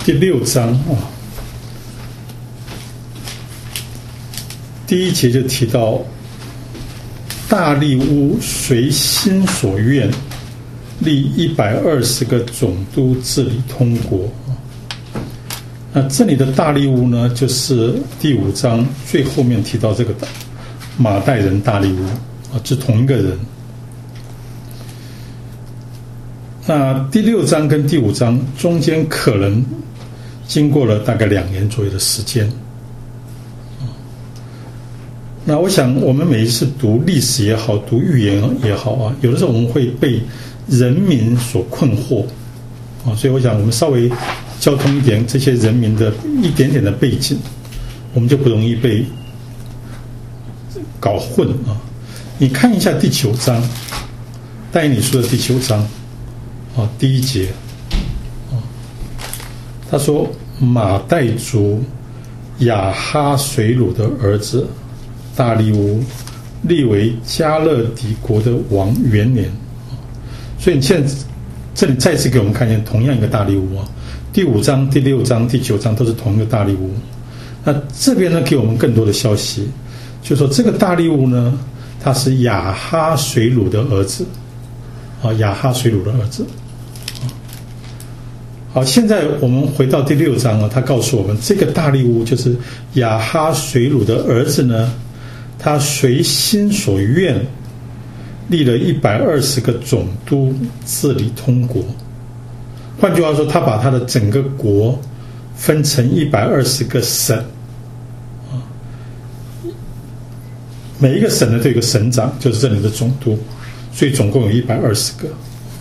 第6章啊，第1节就提到大利乌随心所愿，立120个总督治理通国。那这里的大利乌呢，就是第5章最后面提到这个马代人大利乌啊，是同一个人。那第6章跟第5章中间可能经过了大概2年左右的时间。那我想我们每一次读历史也好，读寓言也好啊，有的时候我们会被人民所困惑啊，所以我想我们稍微交通一点这些人民的一点点的背景，我们就不容易被搞混啊。你看一下第9章，但以理书的第9章啊，第1节啊，他说马代族亚哈水鲁的儿子大利乌立为加勒底国的王元年。所以你现在这里再次给我们看见同样一个大利乌啊，第5章、第6章、第9章都是同一个大利乌。那这边呢，给我们更多的消息，就是说这个大利乌呢，他是亚哈水鲁的儿子啊，亚哈水鲁的儿子。好，现在我们回到第6章啊，他告诉我们这个大利乌就是亚哈水鲁的儿子呢，他随心所愿立了120个总督治理通国。换句话说，他把他的整个国分成120个省啊，每一个省呢都有一个省长，就是这里的总督，所以总共有120个。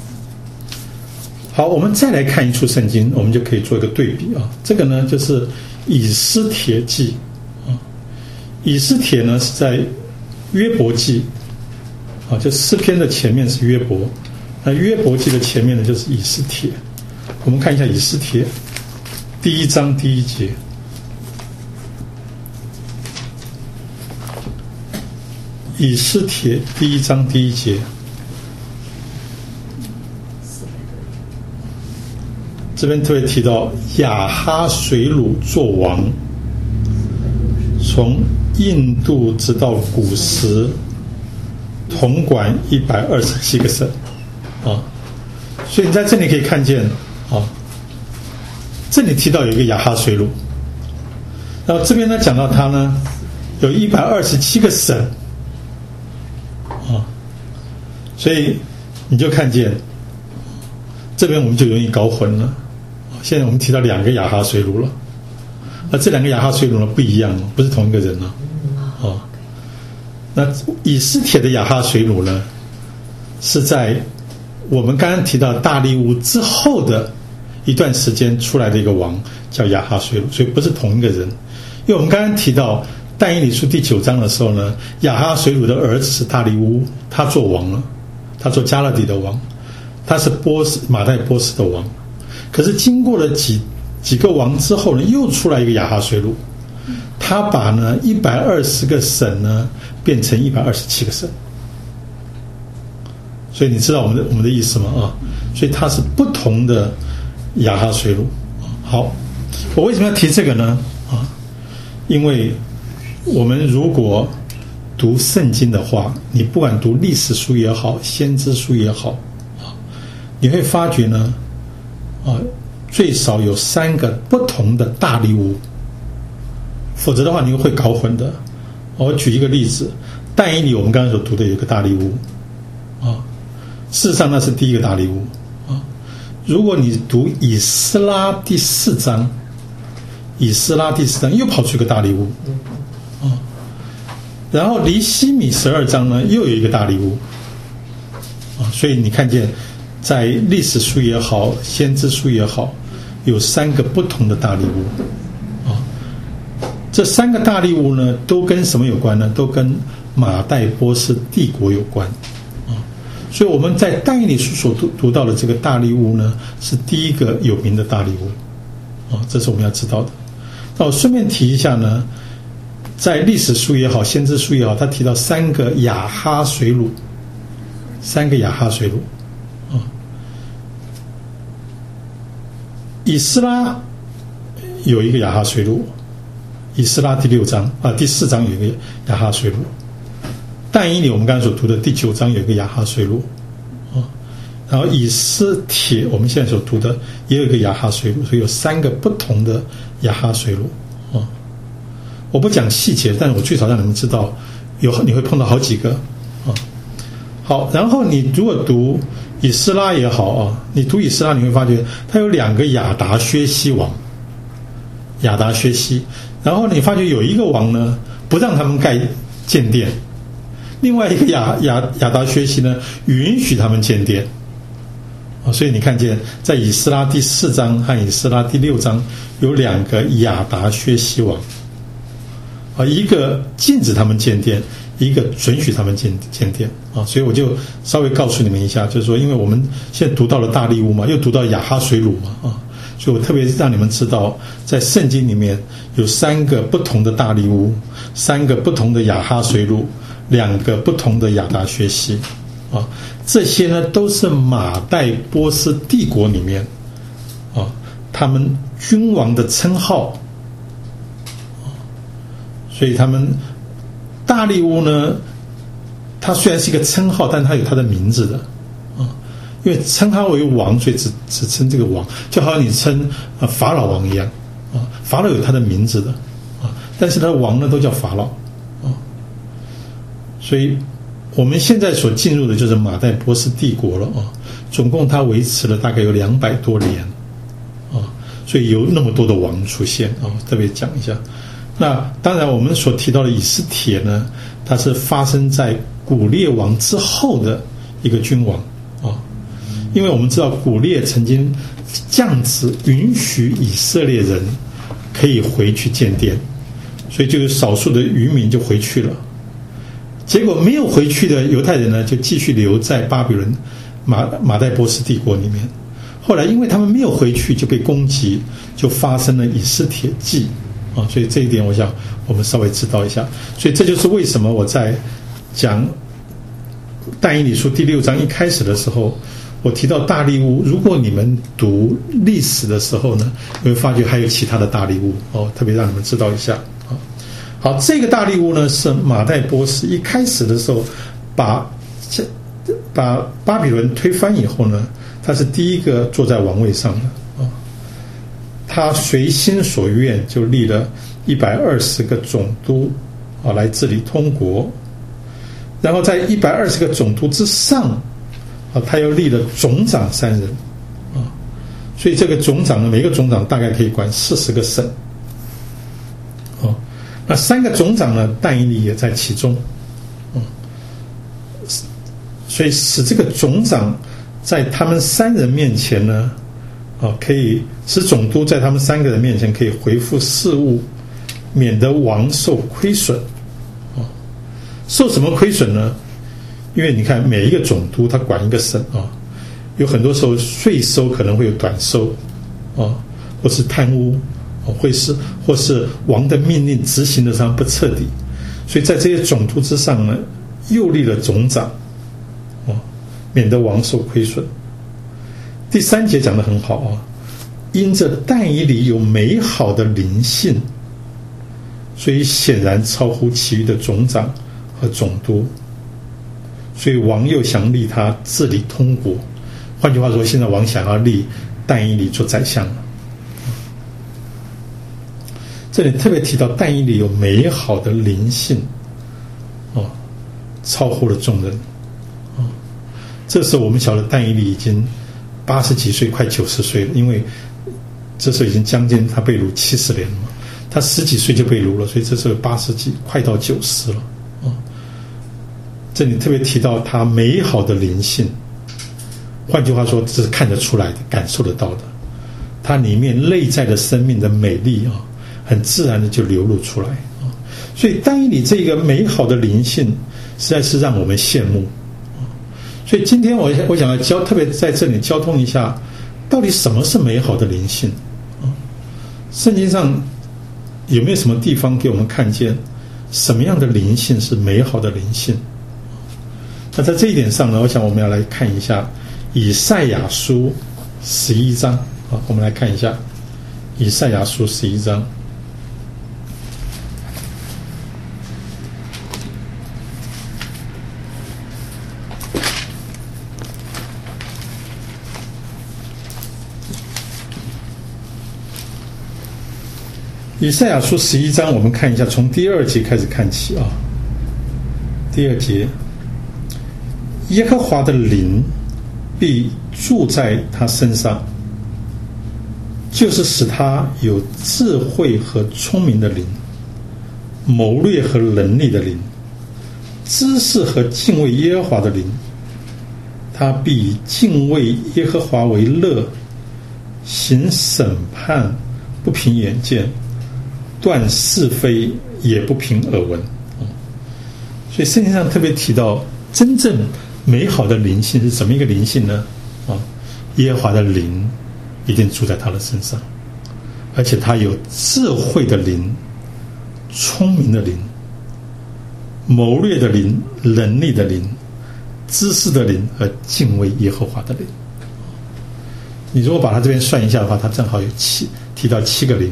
好，我们再来看一处圣经，我们就可以做一个对比啊。这个呢就是以斯帖记啊，以斯帖呢是在约伯记啊，就诗篇的前面是约伯，那约伯记的前面呢就是以斯帖。我们看一下以斯帖第1章第1节。以斯帖第1章第1节，这边特别提到亚哈水鲁作王，从印度直到古时，统管127个省啊。所以你在这里可以看见啊，这里提到有一个亚哈水鲁，然后这边呢讲到他呢有127个省啊，所以你就看见这边我们就容易搞混了。现在我们提到2个亚哈水鲁了，那这2个亚哈水鲁呢不一样，不是同一个人了啊。那以斯帖的亚哈水鲁呢，是在我们刚刚提到大利乌之后的一段时间出来的一个王，叫亚哈水鲁，所以不是同一个人。因为我们刚刚提到但以理书第9章的时候呢，亚哈水鲁的儿子是大利乌，他做王了，他做加勒底的王，他是马代波斯的王。可是经过了几个王之后呢，又出来一个亚哈水鲁，他把呢120个省呢变成127个省。所以你知道我们的意思吗？啊，所以它是不同的亚哈水鲁。好，我为什么要提这个呢？啊，因为我们如果读圣经的话，你不管读历史书也好，先知书也好，啊，你会发觉呢，啊，最少有3个不同的大利乌，否则的话你会搞混的。我举一个例子，但以理我们刚才所读的有一个大利乌，啊。事实上那是第一个大利乌啊。如果你读以斯拉第4章，以斯拉第4章又跑出一个大利乌啊，然后尼希米12章呢又有一个大利乌啊。所以你看见在历史书也好，先知书也好，有3个不同的大利乌啊。这3个大利乌呢都跟什么有关呢？都跟马代波斯帝国有关。所以我们在但以理书所读到的这个大利乌呢，是第一个有名的大利乌啊，这是我们要知道的。那我顺便提一下呢，在历史书也好，先知书也好，他提到3个亚哈水鲁，3个亚哈水鲁啊。以斯拉有一个亚哈随鲁，以斯拉第4章有一个亚哈随鲁，但以理我们刚才所读的第9章有一个亚哈随鲁，然后以斯帖我们现在所读的也有一个亚哈随鲁，所以有3个不同的亚哈随鲁。我不讲细节，但是我最少让你们知道你会碰到好几个啊。好，然后你如果读以斯拉也好啊，你读以斯拉你会发觉它有2个亚达薛西王，亚达薛西，然后你发觉有一个王呢不让他们盖建殿，另外一个亚达薛西呢允许他们建殿。所以你看见在以斯拉第4章和以斯拉第6章有2个亚达薛西王，一个禁止他们建殿，一个准许他们建殿啊。所以我就稍微告诉你们一下，就是说因为我们现在读到了大利乌嘛，又读到亚哈随鲁嘛啊，所以我特别让你们知道在圣经里面有3个不同的大利乌，3个不同的亚哈随鲁，2个不同的亚达薛西啊。这些呢都是马代波斯帝国里面他们君王的称号，所以他们大利乌呢，它虽然是一个称号，但它有它的名字的因为称他为王，所以只称这个王，就好像你称法老王一样法老有他的名字的但是他的王呢都叫法老所以我们现在所进入的就是马代波斯帝国了总共它维持了大概有200多年所以有那么多的王出现特别讲一下。那当然我们所提到的以斯帖呢，它是发生在古列王之后的一个君王因为我们知道古列曾经降旨允许以色列人可以回去建殿，所以就有少数的渔民就回去了，结果没有回去的犹太人呢就继续留在巴比伦马代波斯帝国里面。后来因为他们没有回去就被攻击，就发生了以斯帖记所以这一点我想我们稍微知道一下。所以这就是为什么我在讲但以理书第6章一开始的时候我提到大利乌，如果你们读历史的时候呢，你会发觉还有其他的大利乌特别让你们知道一下好，这个大利乌呢是马代波斯一开始的时候把巴比伦推翻以后呢，他是第一个坐在王位上的他随心所愿就立了120个总督来治理通国，然后在120个总督之上他又立了总长3人所以这个总长呢，每个总长大概可以管40个省那3个总长呢，但以理也在其中所以使这个总长在他们3人面前呢可以使总督在他们3个人面前可以回复事务，免得王受亏损受什么亏损呢？因为你看每一个总督他管一个省有很多时候税收可能会有短收或是贪污或是王的命令执行的上不彻底，所以在这些总督之上呢又立了总长免得王受亏损。第3节讲得很好因着但以理有美好的灵性，所以显然超乎其余的总长和总督，所以王又想立他治理通国。换句话说，现在王想要立但以理做宰相了。这里特别提到但以理有美好的灵性超乎了众人这时候我们晓得但以理已经80几岁快90岁了，因为这时候已经将近他被掳70年了嘛，他10几岁就被掳了，所以这时候80几快到90了这里特别提到他美好的灵性，换句话说这是看得出来的，感受得到的，他里面内在的生命的美丽很自然的就流露出来所以但以理这个美好的灵性实在是让我们羡慕所以今天我想要特别在这里交通一下，到底什么是美好的灵性圣经上有没有什么地方给我们看见什么样的灵性是美好的灵性？那在这一点上呢，我想我们要来看一下以赛亚书11章我们来看一下以赛亚书11章。以赛亚书11章，我们看一下，从第2节开始看起啊。第2节，耶和华的灵必住在他身上，就是使他有智慧和聪明的灵，谋略和能力的灵，知识和敬畏耶和华的灵。他必以敬畏耶和华为乐，行审判不凭眼见，断是非也不凭耳闻。所以圣经上特别提到，真正美好的灵性是怎么一个灵性呢？耶和华的灵一定住在他的身上，而且他有智慧的灵、聪明的灵、谋略的灵、能力的灵、知识的灵和敬畏耶和华的灵。你如果把它这边算一下的话，它正好有提到7个灵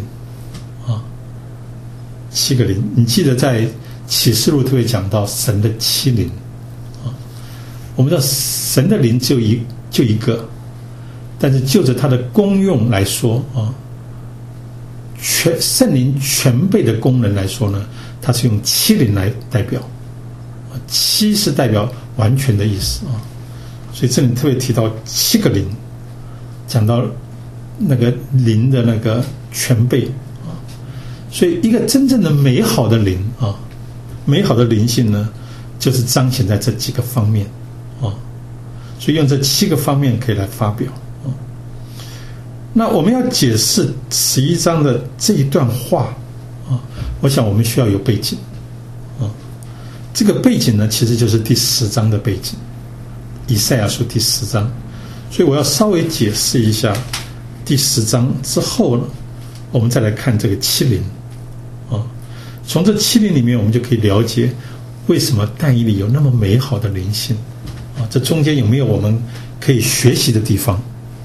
7个灵。你记得在启示录特别讲到神的7灵我们知道神的灵就一个，但是就着它的功用来说圣灵全备的功能来说呢，它是用7灵来代表，7是代表完全的意思所以这里特别提到7个灵，讲到那个灵的那个全备所以一个真正的美好的灵美好的灵性呢，就是彰显在这几个方面所以用这7个方面可以来发表那我们要解释11章的这一段话我想我们需要有背景这个背景呢，其实就是第10章的背景，以赛亚书第10章。所以我要稍微解释一下第10章之后呢，我们再来看这个7灵从这7灵里面，我们就可以了解为什么但以理有那么美好的灵性这中间有没有我们可以学习的地方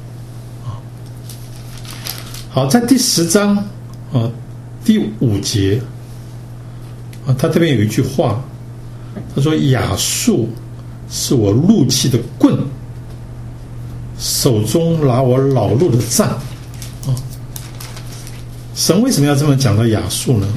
好，在第10章第5节他这边有一句话，他说亚述是我怒气的棍，手中拿我恼怒的杖神为什么要这么讲到亚述呢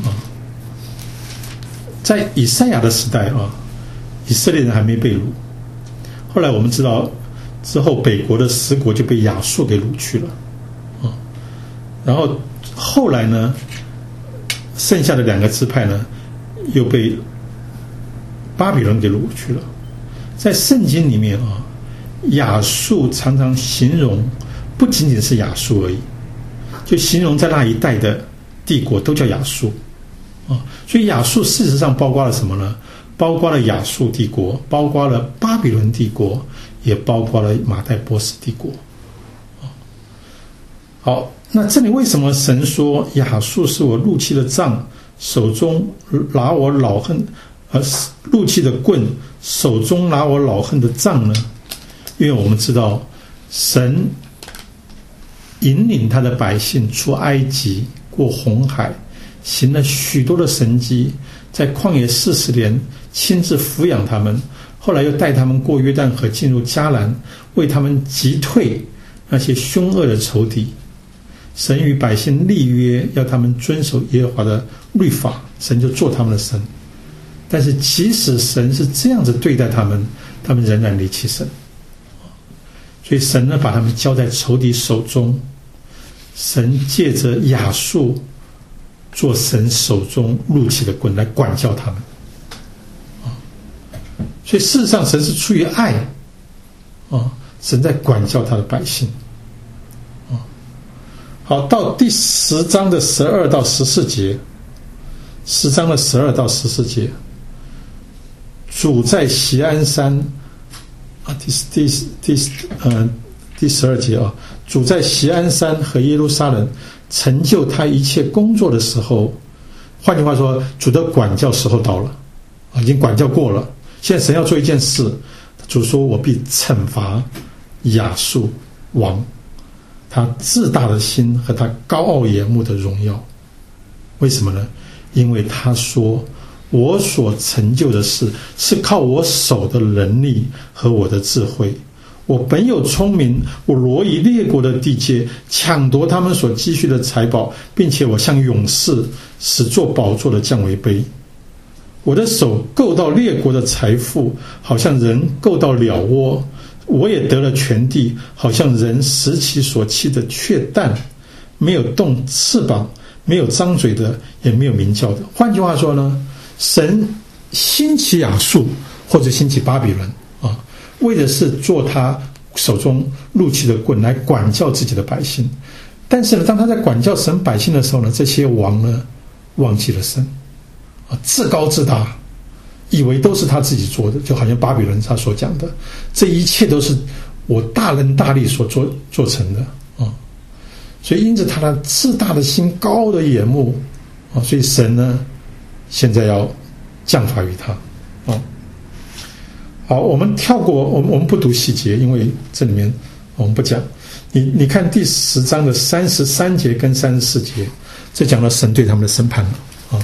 在以赛亚的时代以色列人还没被掳，后来我们知道之后北国的10国就被亚述给掳去了然后后来呢，剩下的2个支派呢又被巴比伦给掳去了。在圣经里面亚述常常形容不仅仅是亚述而已，就形容在那一带的帝国都叫亚述所以亚述事实上包括了什么呢？包括了亚述帝国，包括了巴比伦帝国，也包括了马代波斯帝国好，那这里为什么神说亚述是我怒气的杖，手中拿我恼恨怒气的棍，手中拿我恼恨的杖呢？因为我们知道神引领他的百姓出埃及，过红海，行了许多的神迹，在旷野40年亲自抚养他们，后来又带他们过约旦河进入迦南，为他们击退那些凶恶的仇敌。神与百姓立约，要他们遵守耶和华的律法，神就做他们的神。但是即使神是这样子对待他们，他们仍然离弃神。所以神呢，把他们交在仇敌手中，神借着亚述做神手中怒气的棍来管教他们所以事实上神是出于爱神在管教他的百姓好，到第10章的12到14节，10章的12到14节，主在锡安山第12节主在锡安山和耶路撒冷成就他一切工作的时候，换句话说，主的管教时候到了已经管教过了，现在神要做一件事，主说我必惩罚亚述王， 他自大的心和他高傲眼目的荣耀。为什么呢？因为他说，我所成就的事是靠我手的能力和我的智慧。我本有聪明，我罗以列国的地界，抢夺他们所积蓄的财宝，并且我像勇士，使坐宝座的降为卑。我的手够到列国的财富，好像人够到鸟窝。我也得了全地，好像人拾其所栖的雀蛋，没有动翅膀，没有张嘴的，也没有鸣叫的。换句话说呢，神兴起亚述或者兴起巴比伦啊，为的是做他手中怒气的棍来管教自己的百姓。但是呢，当他在管教神百姓的时候呢，这些王呢忘记了神啊，自高自大，以为都是他自己做的，就好像巴比伦他所讲的，这一切都是我大能大力所做成的啊。所以因此他的自大的心、高傲的眼目啊，所以神呢现在要降罚于他啊。好，我们跳过，我们不读细节，因为这里面我们不讲。你看第10章的33节跟34节，这讲到神对他们的审判了啊。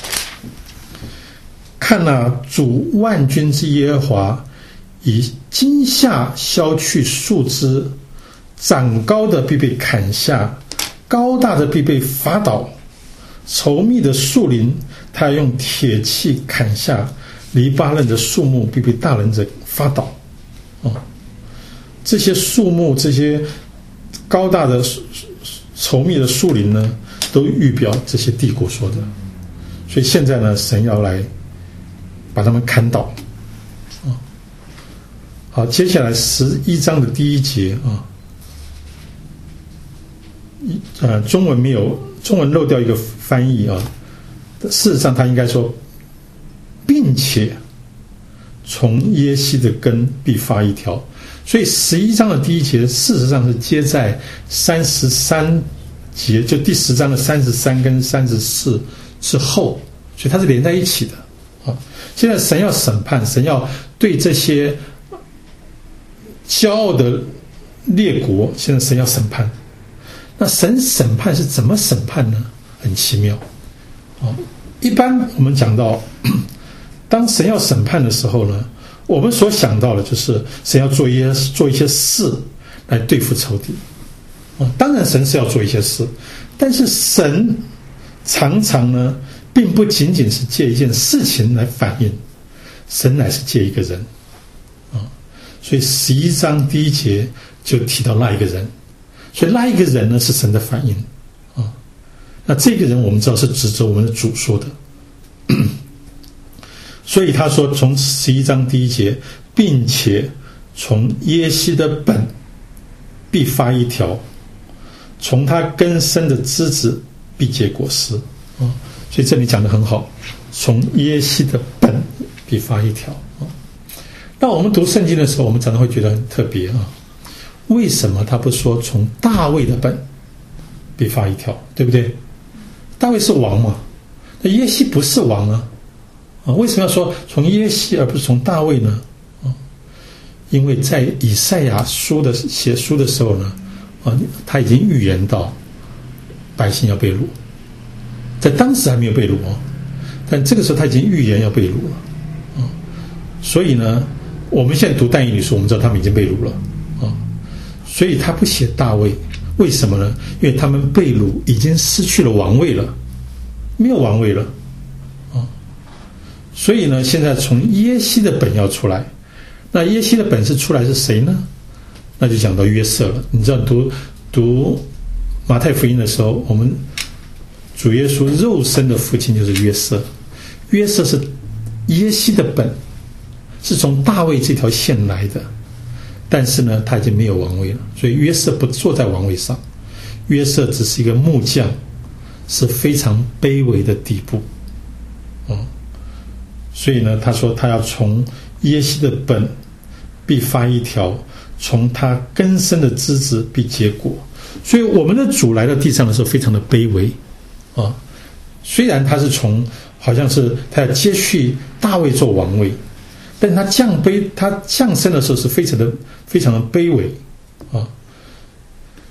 看哪，主万军之耶和华以惊吓削去树枝，长高的必被砍下，高大的必被伐倒，稠密的树林他要用铁器砍下，黎巴嫩的树木必被大能者伐倒。这些树木，这些高大的稠密的树林呢，都预表这些帝国说的。所以现在呢，神要来把他们砍倒。好，接下来11章的第1节啊，中文漏掉一个翻译啊，事实上他应该说，并且从耶西的根必发一条。所以11章的第1节事实上是接在33节，就第10章的33跟34之后，所以它是连在一起的啊。现在神要审判，神要对这些骄傲的列国，现在神要审判。那神审判是怎么审判呢？很奇妙啊。一般我们讲到，当神要审判的时候呢，我们所想到的就是神要做一些事来对付仇敌啊。当然神是要做一些事，但是神常常呢，并不仅仅是借一件事情来反应，神乃是借一个人啊。所以11章第1节就提到那一个人，所以那一个人呢是神的反应啊。那这个人我们知道是指着我们的主说的。所以他说，从11章第1节，并且从耶西的本必发一条，从他根生的枝子必结果实啊。所以这里讲得很好，从耶西的本必发一条啊。那我们读圣经的时候，我们常常会觉得很特别啊，为什么他不说从大卫的本必发一条，对不对？大卫是王嘛，那耶西不是王啊。为什么要说从耶西而不是从大卫呢？因为在以赛亚写书的时候呢，他已经预言到百姓要被掳，在当时还没有被掳但这个时候他已经预言要被掳了所以呢，我们现在读但以理书，我们知道他们已经被掳了所以他不写大卫，为什么呢？因为他们被掳已经失去了王位了，没有王位了所以呢，现在从耶西的本要出来，那耶西的本是出来是谁呢？那就讲到约瑟了。你知道读马太福音的时候，我们主耶稣肉身的父亲就是约瑟，约瑟是耶西的本，是从大卫这条线来的，但是呢，他已经没有王位了，所以约瑟不坐在王位上，约瑟只是一个木匠，是非常卑微的地步所以呢，他说他要从耶西的本必发一条，从他根生的枝子必结果。所以我们的主来到地上的时候非常的卑微虽然他是好像是他要接续大卫做王位，但是他降生的时候是非常的卑微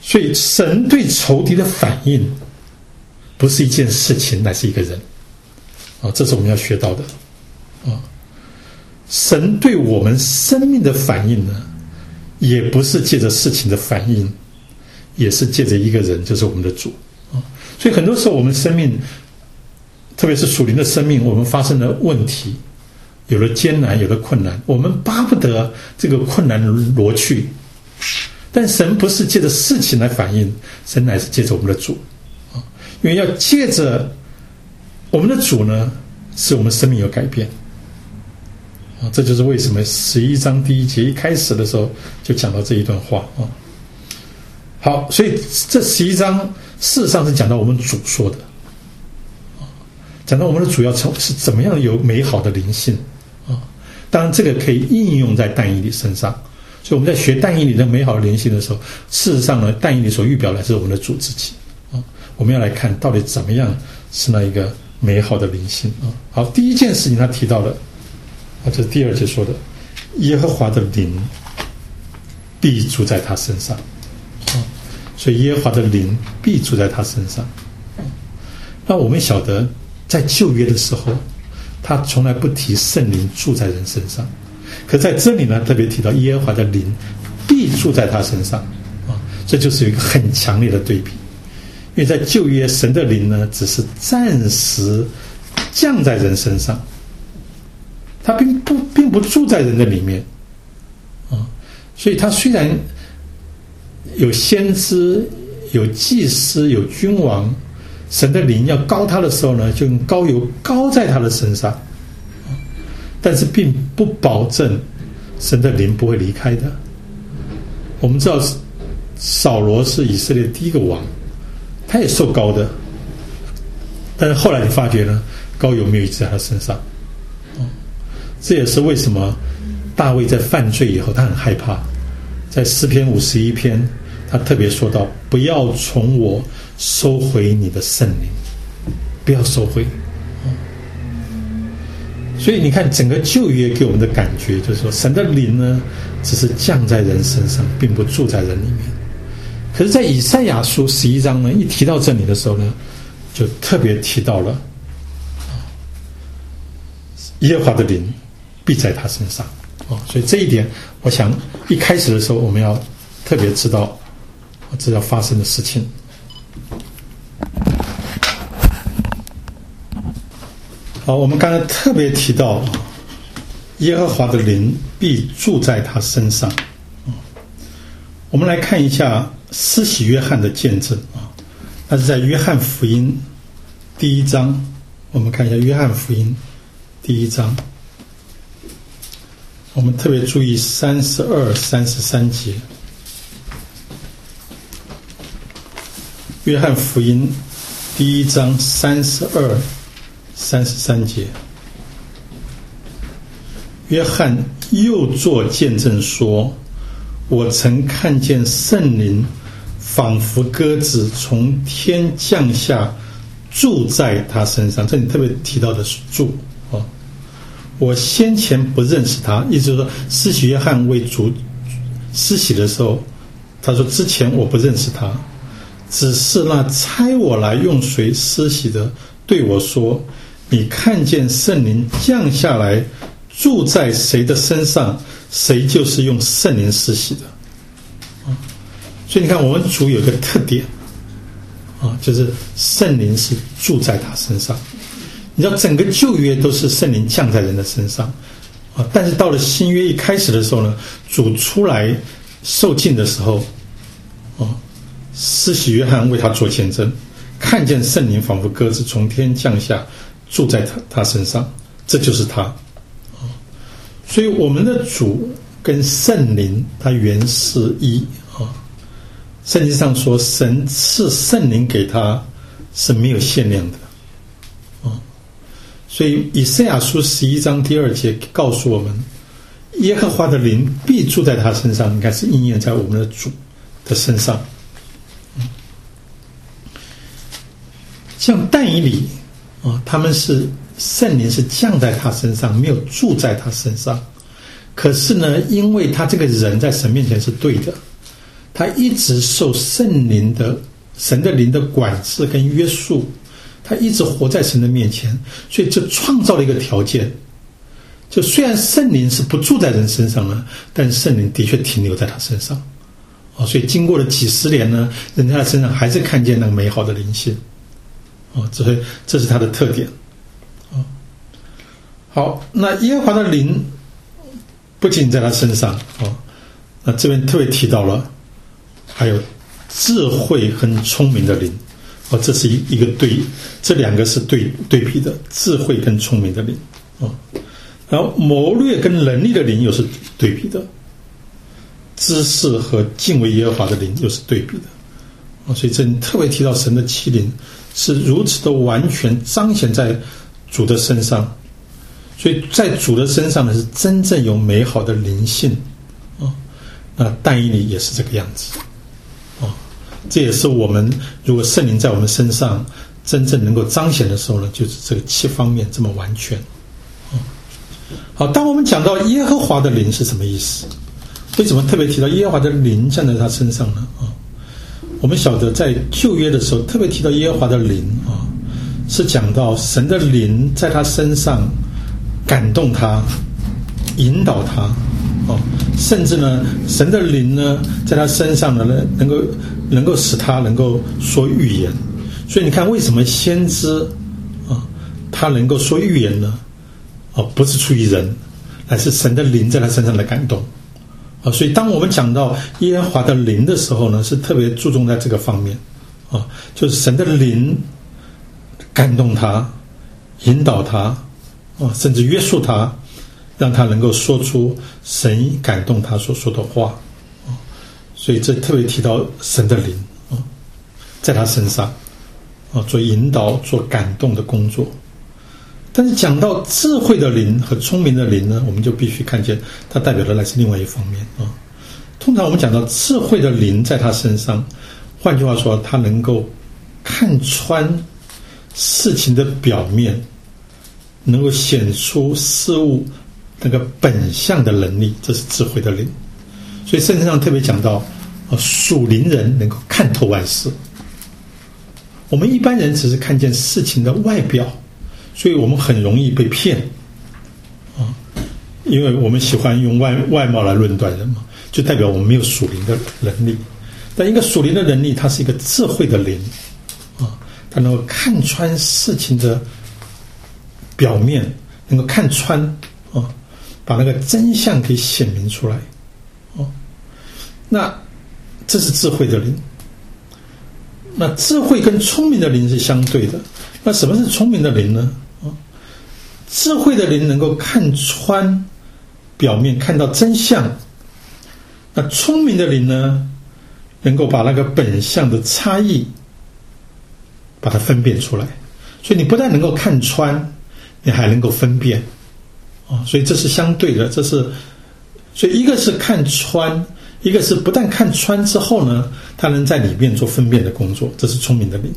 所以神对仇敌的反应不是一件事情，乃是一个人啊，这是我们要学到的啊。神对我们生命的反应呢，也不是借着事情的反应，也是借着一个人，就是我们的主啊。所以很多时候我们生命，特别是属灵的生命，我们发生了问题，有了艰难，有了困难，我们巴不得这个困难挪去，但神不是借着事情来反应，神乃是借着我们的主啊，因为要借着我们的主呢，使我们生命有改变啊。这就是为什么11章第1节一开始的时候就讲到这一段话啊。好，所以这11章事实上是讲到我们主说的啊，讲到我们的主要是怎么样有美好的灵性啊。当然这个可以应用在但以理身上，所以我们在学但以理的美好的灵性的时候，事实上呢，但以理所预表的是我们的主自己啊。我们要来看到底怎么样是那一个美好的灵性啊。好，第一件事情他提到了啊，这是第2节说的，耶和华的灵必住在他身上啊，所以耶和华的灵必住在他身上。那我们晓得在旧约的时候，他从来不提圣灵住在人身上，可在这里呢特别提到耶和华的灵必住在他身上啊，这就是有一个很强烈的对比。因为在旧约神的灵呢只是暂时降在人身上，他并不住在人的里面啊，所以他虽然有先知、有祭司、有君王，神的灵要膏他的时候呢，就用膏油膏在他的身上，但是并不保证神的灵不会离开的。我们知道扫罗是以色列第一个王，他也受膏的，但是后来你发觉呢，膏油没有一直在他身上。这也是为什么大卫在犯罪以后他很害怕，在诗篇51篇他特别说到，不要从我收回你的圣灵，不要收回。所以你看整个旧约给我们的感觉就是说，神的灵呢只是降在人身上，并不住在人里面。可是在以赛亚书11章呢，一提到这里的时候呢，就特别提到了耶和华的灵必在他身上啊，所以这一点我想一开始的时候我们要特别知道这要发生的事情。好，我们刚才特别提到耶和华的灵必住在他身上。我们来看一下施洗约翰的见证啊，那是在约翰福音第1章，我们看一下约翰福音第1章，我们特别注意32、33节。约翰福音第1章32、33节，约翰又作见证说，我曾看见圣灵仿佛鸽子从天降下，住在他身上。这里特别提到的是住啊。我先前不认识他，意思就是说，施洗约翰为主施洗的时候，他说之前我不认识他，只是那差我来用水施洗的对我说，你看见圣灵降下来住在谁的身上，谁就是用圣灵施洗的。所以你看我们主有一个特点啊，就是圣灵是住在他身上。你知道整个旧约都是圣灵降在人的身上啊，但是到了新约一开始的时候呢，主出来受浸的时候啊，施洗约翰为他做见证，看见圣灵仿佛鸽子从天降下，住在他身上，这就是他啊。所以我们的主跟圣灵他原是一啊。圣经上说，神赐圣灵给他是没有限量的啊。所以以赛亚书11章第2节告诉我们，耶和华的灵必住在他身上，应该是应验在我们的主的身上。像但以理啊，他们是圣灵是降在他身上，没有住在他身上。可是呢，因为他这个人在神面前是对的， 他一直受神的灵的管制跟约束，他一直活在神的面前，所以就创造了一个条件，就虽然圣灵是不住在人身上呢，但圣灵的确停留在他身上，所以经过了几十年呢，人在他身上还是看见那个美好的灵性，这是他的特点。好，那耶和华的灵不仅在他身上，那这边特别提到了还有智慧和聪明的灵，这是一个这两个是对比的，智慧跟聪明的灵，然后谋略跟能力的灵又是对比的，知识和敬畏耶和华的灵又是对比的，所以这里特别提到神的七灵是如此的完全彰显在主的身上，所以在主的身上呢是真正有美好的灵性，那但以理也是这个样子，这也是我们如果圣灵在我们身上真正能够彰显的时候呢，就是这个七方面这么完全。好，当我们讲到耶和华的灵是什么意思？为什么特别提到耶和华的灵站在他身上呢？我们晓得在旧约的时候特别提到耶和华的灵是讲到神的灵在他身上感动他，引导他，甚至呢神的灵呢在他身上呢能够使他能够说预言。所以你看为什么先知他能够说预言呢？不是出于人，乃是神的灵在他身上的感动。所以当我们讲到耶和华的灵的时候呢，是特别注重在这个方面，就是神的灵感动他，引导他，甚至约束他，让他能够说出神感动他所说的话。所以这特别提到神的灵在他身上做引导做感动的工作。但是讲到智慧的灵和聪明的灵呢，我们就必须看见它代表的来自另外一方面。通常我们讲到智慧的灵在他身上，换句话说，他能够看穿事情的表面，能够显出事物那个本相的能力，这是智慧的灵。所以圣经上特别讲到属灵人能够看透万事。我们一般人只是看见事情的外表，所以我们很容易被骗因为我们喜欢用外貌来论断人嘛，就代表我们没有属灵的能力。但一个属灵的能力，它是一个智慧的灵它能够看穿事情的表面，能够看穿把那个真相给显明出来那这是智慧的灵。那智慧跟聪明的灵是相对的。那什么是聪明的灵呢？智慧的灵能够看穿表面，看到真相。那聪明的灵呢，能够把那个本相的差异把它分辨出来。所以你不但能够看穿，你还能够分辨所以这是相对的。所以一个是看穿，一个是不但看穿之后呢，他能在里面做分辨的工作，这是聪明的灵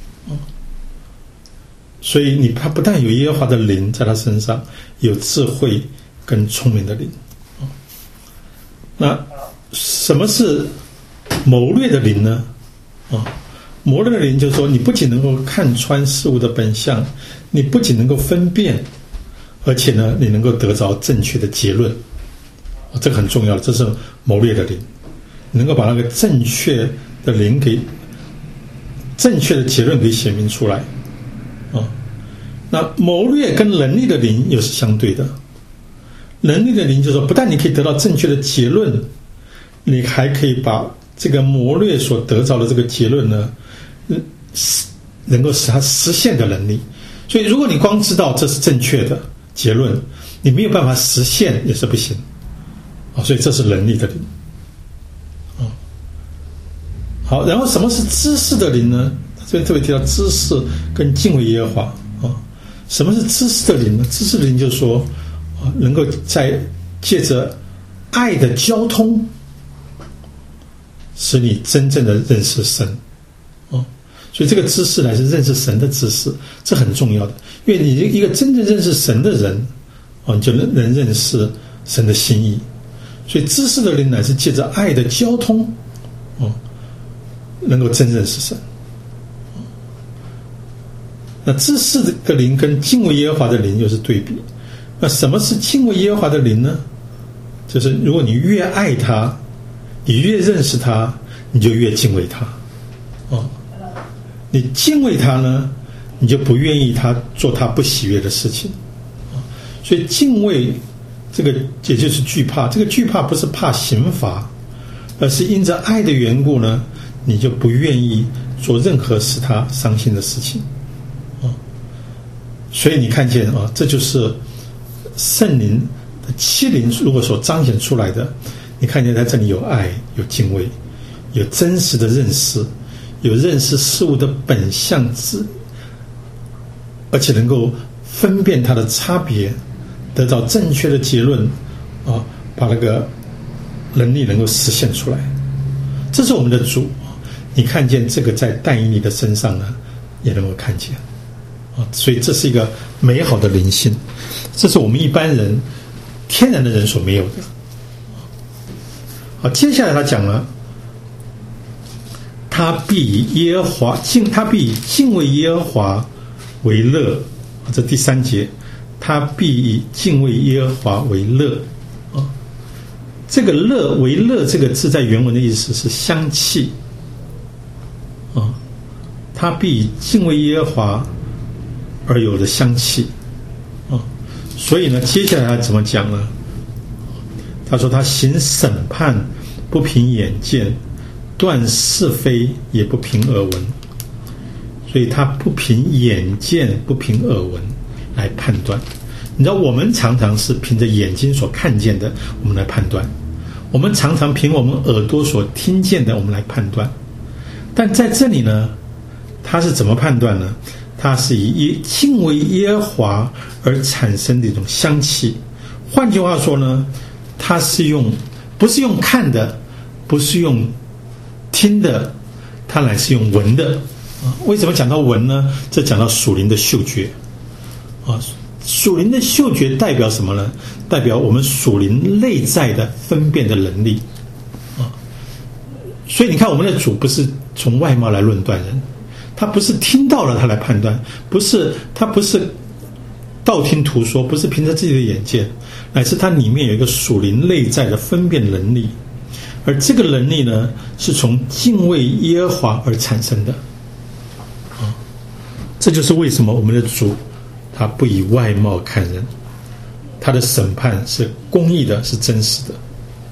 所以他不但有耶和华的灵在他身上，有智慧跟聪明的灵那什么是谋略的灵呢？谋略的灵就是说，你不仅能够看穿事物的本相，你不仅能够分辨，而且呢，你能够得着正确的结论这个很重要的，这是谋略的灵，能够把那个正确的灵给正确的结论给显明出来那谋略跟能力的灵又是相对的。能力的灵就是说，不但你可以得到正确的结论，你还可以把这个谋略所得着的这个结论呢，能够使它实现的能力。所以如果你光知道这是正确的结论，你没有办法实现也是不行所以这是能力的灵好，然后什么是知识的灵呢？这边特别提到知识跟敬畏耶和华什么是知识的灵呢？知识的灵就是说能够借着爱的交通，使你真正的认识神所以这个知识乃是认识神的知识，这很重要的。因为你一个真正认识神的人你就能认识神的心意。所以知识的灵乃是借着爱的交通能够真认识神。那知识的灵跟敬畏耶和华的灵又是对比。那什么是敬畏耶和华的灵呢？就是如果你越爱他，你越认识他，你就越敬畏他。你敬畏他呢，你就不愿意他做他不喜悦的事情。所以敬畏这个也就是惧怕，这个惧怕不是怕刑罚，而是因着爱的缘故呢，你就不愿意做任何使他伤心的事情。所以你看见这就是圣灵的七灵如果所彰显出来的，你看见在这里有爱，有敬畏，有真实的认识，有认识事物的本相之，而且能够分辨它的差别，得到正确的结论把那个能力能够实现出来。这是我们的主。你看见这个在但以理的身上呢，也能够看见所以这是一个美好的灵性，这是我们一般人天然的人所没有的。好，接下来他讲了，他必以敬畏耶和华为乐。这第3节，他必以敬畏耶和华为乐。这个乐为乐这个字在原文的意思是香气。他必以敬畏耶和华而有的香气。所以呢，接下来他怎么讲呢？他说他行审判不凭眼见，断是非也不凭耳闻。所以他不凭眼见不凭耳闻来判断。你知道我们常常是凭着眼睛所看见的我们来判断，我们常常凭我们耳朵所听见的我们来判断。但在这里呢，他是怎么判断呢？他是以敬畏耶和华而产生的一种香气。换句话说呢，他是不是用看的，不是用听的，他乃是用闻的。为什么讲到闻呢？这讲到属灵的嗅觉。属灵的嗅觉代表什么呢？代表我们属灵内在的分辨的能力。所以你看，我们的主不是从外貌来论断人，他不是听到了他来判断，他不是道听途说，不是凭着自己的眼见，乃是他里面有一个属灵内在的分辨能力。而这个能力呢，是从敬畏耶和华而产生的。这就是为什么我们的主他不以外貌看人，他的审判是公义的，是真实的。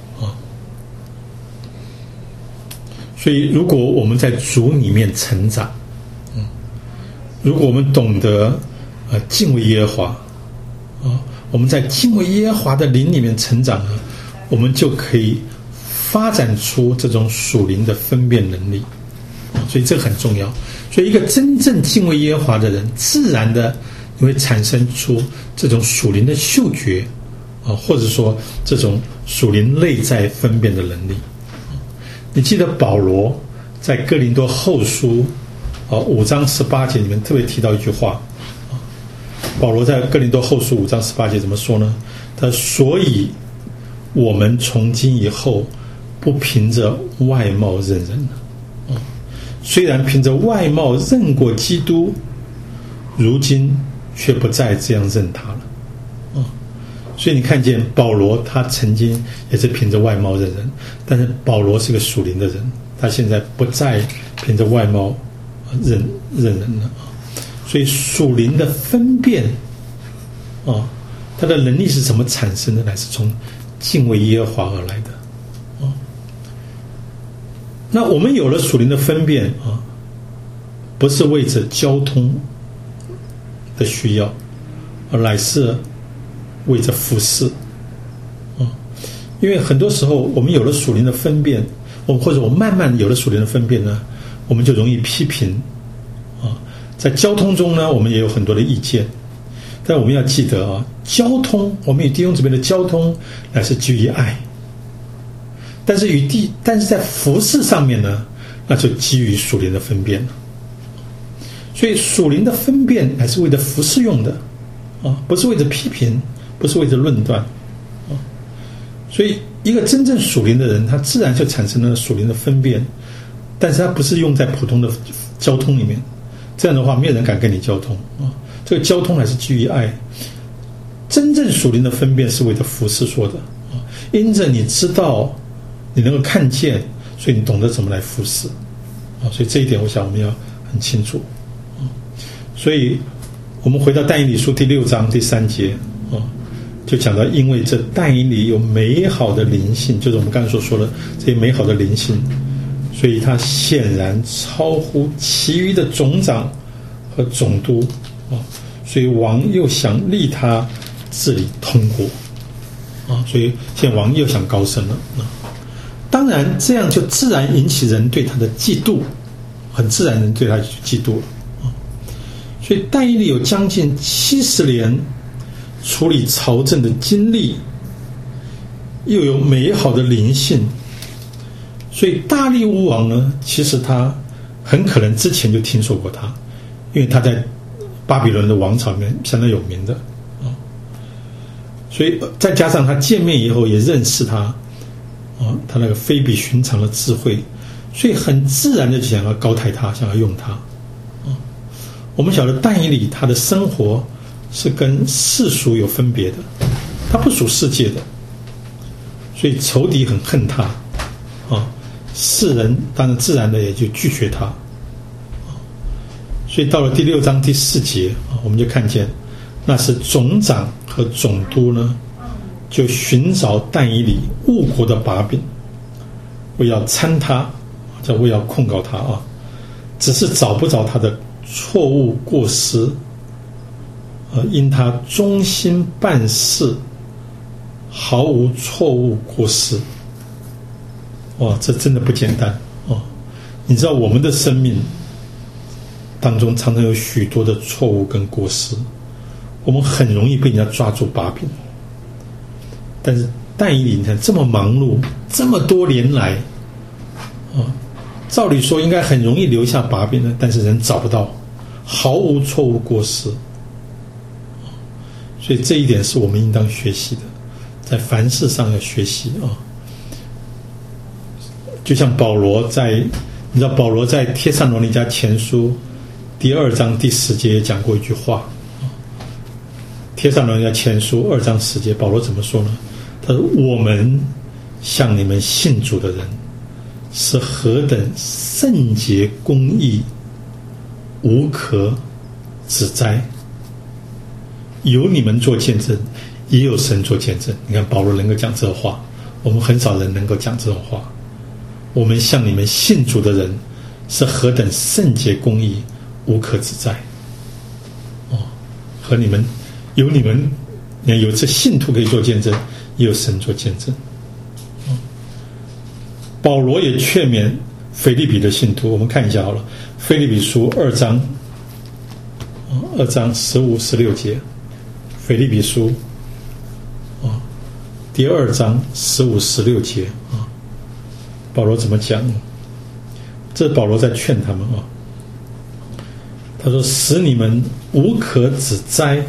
所以如果我们在主里面成长，如果我们懂得敬畏耶和华，我们在敬畏耶和华的灵里面成长呢，我们就可以发展出这种属灵的分辨能力。所以这个很重要。所以一个真正敬畏耶和华的人，自然的你会产生出这种属灵的嗅觉或者说这种属灵内在分辨的能力。你记得保罗在哥林多后书5章18节里面特别提到一句话。保罗在哥林多后书5章18节怎么说呢？他说，所以我们从今以后不凭着外貌认人了。虽然凭着外貌认过基督，如今却不再这样认他了。所以你看见保罗他曾经也是凭着外貌认人，但是保罗是个属灵的人，他现在不再凭着外貌认人了。所以属灵的分辨他的能力是怎么产生的？乃是从敬畏耶和华而来的。那我们有了属灵的分辨不是为着交通的需要，而乃是为着服侍。因为很多时候我们有了属灵的分辨，或者我慢慢有了属灵的分辨呢，我们就容易批评在交通中呢，我们也有很多的意见。但我们要记得交通，我们与弟兄姊妹的交通乃是基于爱，但是在服事上面呢，那就基于属灵的分辨了。所以属灵的分辨乃是为了服事用的不是为了批评，不是为了论断所以一个真正属灵的人，他自然就产生了属灵的分辨，但是他不是用在普通的交通里面，这样的话没有人敢跟你交通啊。这个交通还是基于爱，真正属灵的分辨是为了服侍说的啊，因着你知道，你能够看见，所以你懂得怎么来服侍啊。所以这一点，我想我们要很清楚啊。所以我们回到但以理书第6章第3节啊。就讲到，因为这但以理有美好的灵性，就是我们刚才所说的这些美好的灵性，所以他显然超乎其余的总长和总督啊，所以王又想立他治理通国啊，所以现在王又想高升了啊。当然，这样就自然引起人对他的嫉妒，很自然人对他嫉妒了啊。所以但以理有将近70年。处理朝政的经历，又有美好的灵性，所以大利乌王呢，其实他很可能之前就听说过他，因为他在巴比伦的王朝里面相当有名的啊，所以再加上他见面以后也认识他啊，他那个非比寻常的智慧，所以很自然的就想要高抬他，想要用他啊。我们晓得但以理他的生活是跟世俗有分别的，他不属世界的，所以仇敌很恨他啊，世人当然自然的也就拒绝他啊。所以到了第6章第4节啊，我们就看见那是总长和总督呢，就寻找但以理误国的把柄，为要参他，叫为要控告他啊，只是找不着他的错误过失。因他忠心办事，毫无错误过失。哇，这真的不简单哦！你知道我们的生命当中常常有许多的错误跟过失，我们很容易被人家抓住把柄。但是但以理你看这么忙碌，这么多年来啊，照理说应该很容易留下把柄的，但是人找不到，毫无错误过失。所以这一点是我们应当学习的，在凡事上要学习啊。就像保罗你知道保罗在帖撒罗尼迦前书第2章第10节也讲过一句话啊。帖撒罗尼迦前书2章10节，保罗怎么说呢？他说：“我们向你们信主的人，是何等圣洁公义，无可指摘。”有你们做见证，也有神做见证。你看保罗能够讲这话，我们很少人能够讲这种话。我们向你们信主的人，是何等圣洁公义，无可指摘。哦，和你们有这信徒可以做见证，也有神做见证。哦，保罗也劝勉腓立比的信徒，我们看一下好了，腓立比书2章15、16节。腓立比书第2章15、16节啊，保罗怎么讲？这保罗在劝他们啊，他说：“使你们无可指摘，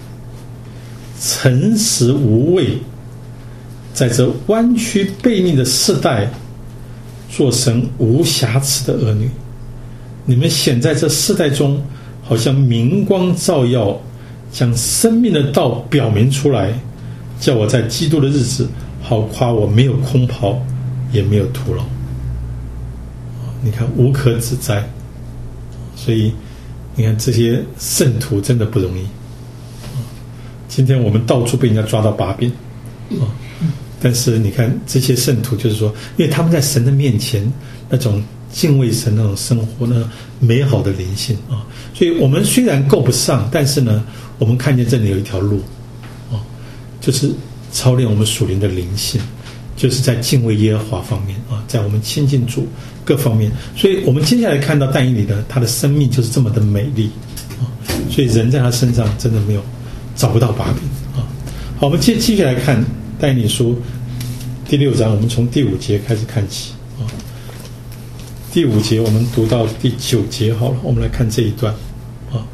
诚实无畏，在这弯曲悖逆的世代，做神无瑕疵的儿女。你们显在这世代中，好像明光照耀，将生命的道表明出来，叫我在基督的日子好夸我没有空跑，也没有徒劳。”你看无可指摘，所以你看这些圣徒真的不容易。今天我们到处被人家抓到把柄但是你看这些圣徒，就是说，因为他们在神的面前那种敬畏神那种生活呢，美好的灵性啊，所以我们虽然够不上，但是呢，我们看见这里有一条路就是操练我们属灵的灵性，就是在敬畏耶和华方面啊，在我们亲近主各方面。所以我们接下来看到但以理呢，他的生命就是这么的美丽啊，所以人在他身上真的没有找不到把柄啊。好，我们继续来看但以理书第6章，我们从第5节开始看起啊。第5节我们读到第9节好了，我们来看这一段啊。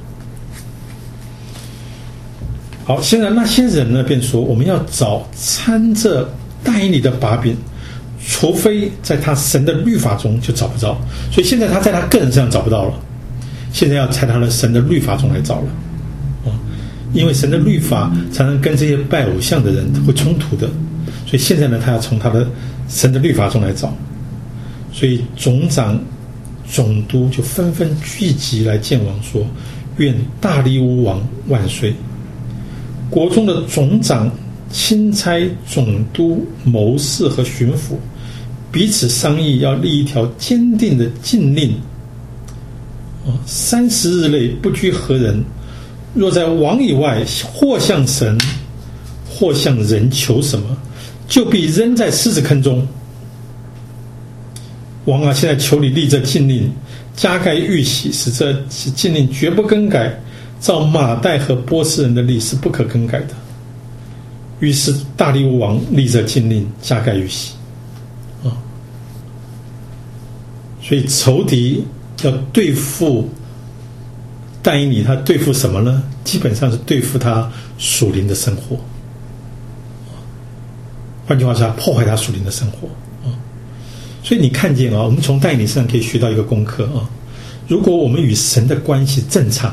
好，现在那些人呢便说，我们要找掺着但以理的把柄，除非在他神的律法中就找不着。所以现在他在他个人身上找不到了，现在要在他的神的律法中来找了。因为神的律法常常跟这些拜偶像的人会冲突的，所以现在呢，他要从他的神的律法中来找。所以总长、总督就纷纷聚集来见王，说：“愿大利乌王万岁！”国中的总长、钦差、总督、谋士和巡抚彼此商议，要立一条坚定的禁令：30日内不拘何人。若在王以外，或向神，或向人求什么，就必扔在狮子坑中。王啊，现在求你立这禁令，加盖玉玺，使这禁令绝不更改，照马代和波斯人的例是不可更改的。于是大利乌王立这禁令，加盖玉玺。所以仇敌要对付但以理，他对付什么呢？基本上是对付他属灵的生活。换句话说，破坏他属灵的生活。所以你看见我们从但以理身上可以学到一个功课如果我们与神的关系正常，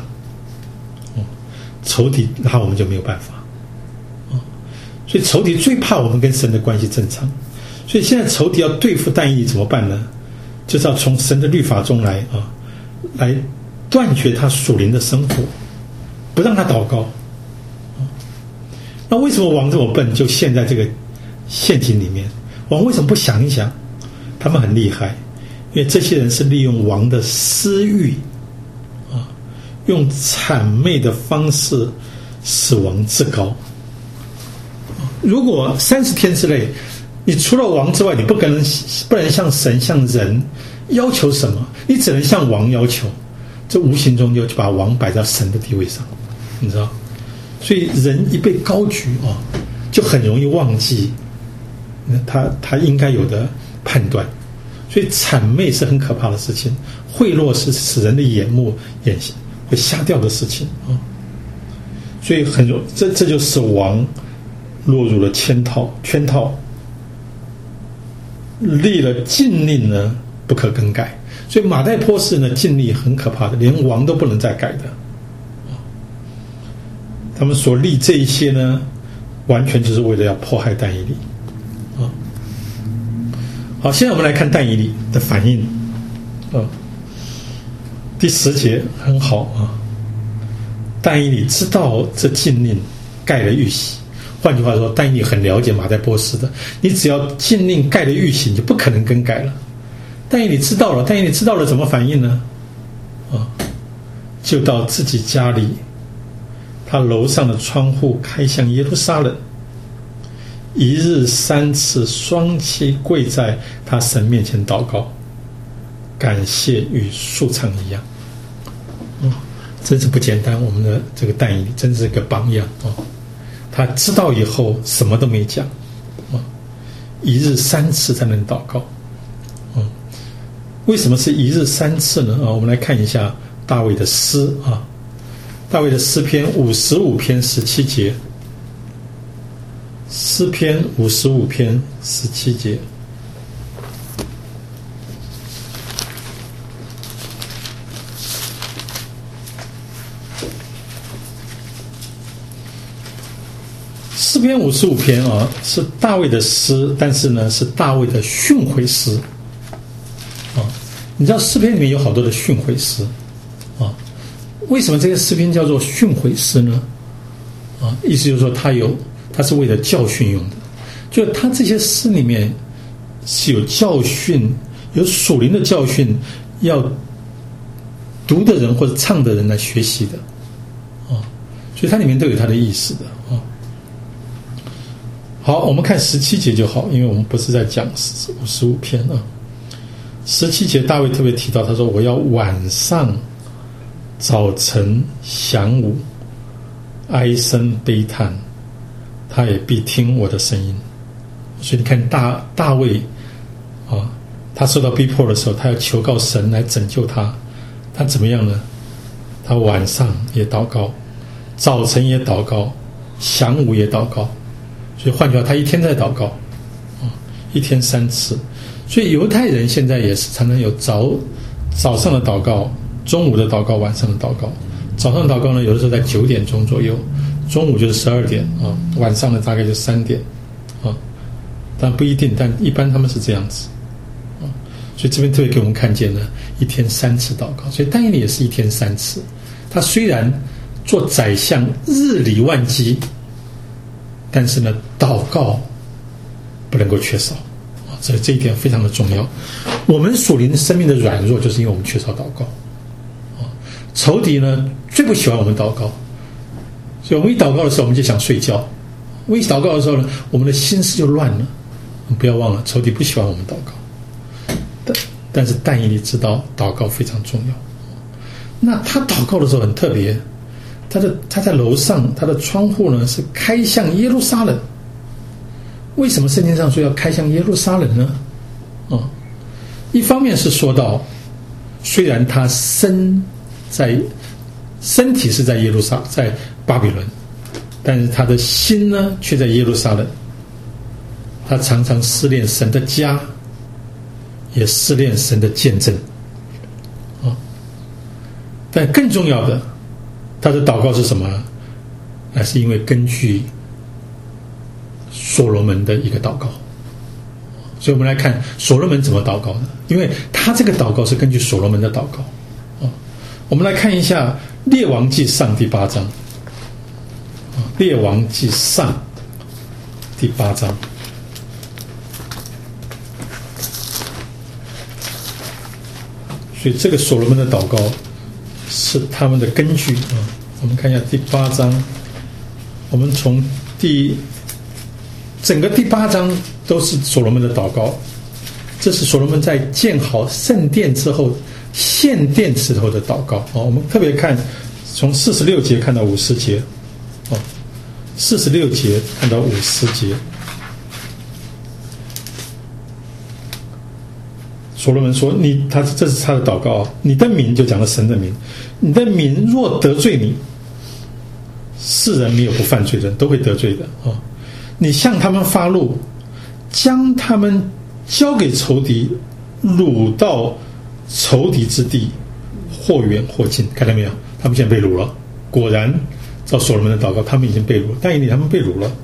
仇敌那我们就没有办法。所以仇敌最怕我们跟神的关系正常。所以现在仇敌要对付但以理怎么办呢？就是要从神的律法中来断绝他属灵的生活，不让他祷告。那为什么王这么笨，就陷在这个陷阱里面？王为什么不想一想？他们很厉害，因为这些人是利用王的私欲用谄媚的方式使王自高。如果30天之内，你除了王之外，你不能向神向人要求什么，你只能向王要求，这无形中就把王摆在神的地位上，你知道？所以人一被高举就很容易忘记他应该有的判断。所以谄媚是很可怕的事情，贿赂是使人的眼目会瞎掉的事情所以这就使王落入了圈套，立了禁令呢不可更改。所以马代波斯呢禁令很可怕的，连王都不能再改的。他们所立这一些呢，完全就是为了要迫害但以理好，现在我们来看但以理的反应第10节很好但以理知道这禁令盖了玉玺。换句话说，但以理很了解马代波斯的，你只要禁令盖了玉玺，你就不可能更改了。但以理知道了怎么反应呢？就到自己家里，他楼上的窗户开向耶路撒冷，一日3次双膝跪在他神面前祷告，感谢与素常一样。真是不简单，我们的这个但以理真是个榜样他知道以后什么都没讲一日3次才能祷告为什么是一日3次呢我们来看一下大卫的诗大卫的诗篇55篇17节，诗篇55篇17节。诗篇55篇是大卫的诗，但是呢是大卫的训诲诗你知道诗篇里面有好多的训诲诗为什么这个诗篇叫做训诲诗呢意思就是说它是为了教训用的，就它这些诗里面是有教训，有属灵的教训，要读的人或者唱的人来学习的所以它里面都有它的意思的好，我们看17节就好，因为我们不是在讲55篇17节大卫特别提到，他说我要晚上早晨晌午唉声悲叹，他也必听我的声音。所以你看大卫他受到逼迫的时候，他要求告神来拯救他，他怎么样呢？他晚上也祷告，早晨也祷告，晌午也祷告。所以换句话，他一天在祷告一天3次。所以犹太人现在也是常常有早上的祷告、中午的祷告、晚上的祷告。早上祷告呢，有的时候在9点钟左右，中午就是12点啊，晚上呢大概就3点啊，但不一定，但一般他们是这样子啊。所以这边特别给我们看见呢，一天3次祷告。所以但以理也是一天3次。他虽然做宰相日理万机，但是呢，祷告不能够缺少啊，这一点非常的重要。我们属灵生命的软弱，就是因为我们缺少祷告啊。仇敌呢最不喜欢我们祷告，所以我们一祷告的时候，我们就想睡觉。我们一祷告的时候呢，我们的心思就乱了。我们不要忘了，仇敌不喜欢我们祷告，但是但以理知道祷告非常重要。那他祷告的时候很特别，他在楼上，他的窗户呢是开向耶路撒冷。为什么圣经上说要开向耶路撒冷呢？一方面是说到，虽然他身体是在耶路撒，在巴比伦，但是他的心呢却在耶路撒冷。他常常思念神的家，也思念神的见证。但更重要的，他的祷告是什么呢？那是因为根据所罗门的一个祷告。所以我们来看所罗门怎么祷告的，因为他这个祷告是根据所罗门的祷告。我们来看一下列王纪上第8章。列王纪上第8章。所以这个所罗门的祷告是他们的根据啊。我们看一下第8章，我们从整个第8章都是所罗门的祷告。这是所罗门在建好圣殿之后献殿时候的祷告啊。我们特别看从46节看到50节啊，46节看到50节。所罗门说：“这是他的祷告，你的名，就讲了神的名，你的名若得罪你，世人没有不犯罪的人，都会得罪的啊。你向他们发怒，将他们交给仇敌，掳到仇敌之地，或远或近。看到没有？他们现在被掳了。果然，照所罗门的祷告，他们已经被掳，但以理他们被掳了。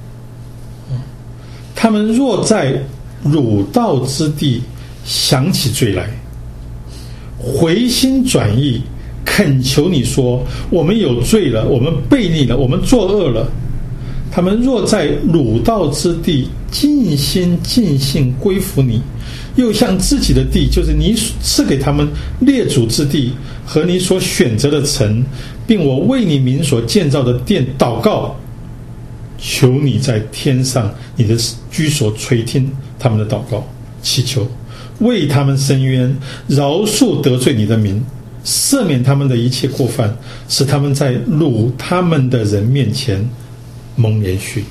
他们若在掳到之地想起罪来，回心转意，恳求你说：我们有罪了，我们悖逆了，我们作恶了。他们若在掳到之地尽心尽性归服你，又向自己的地，就是你赐给他们列祖之地和你所选择的城，并我为你名所建造的殿祷告，求你在天上你的居所垂听他们的祷告，祈求为他们伸冤，饶恕得罪你的名，赦免他们的一切过犯，使他们在掳他们的人面前蒙连续。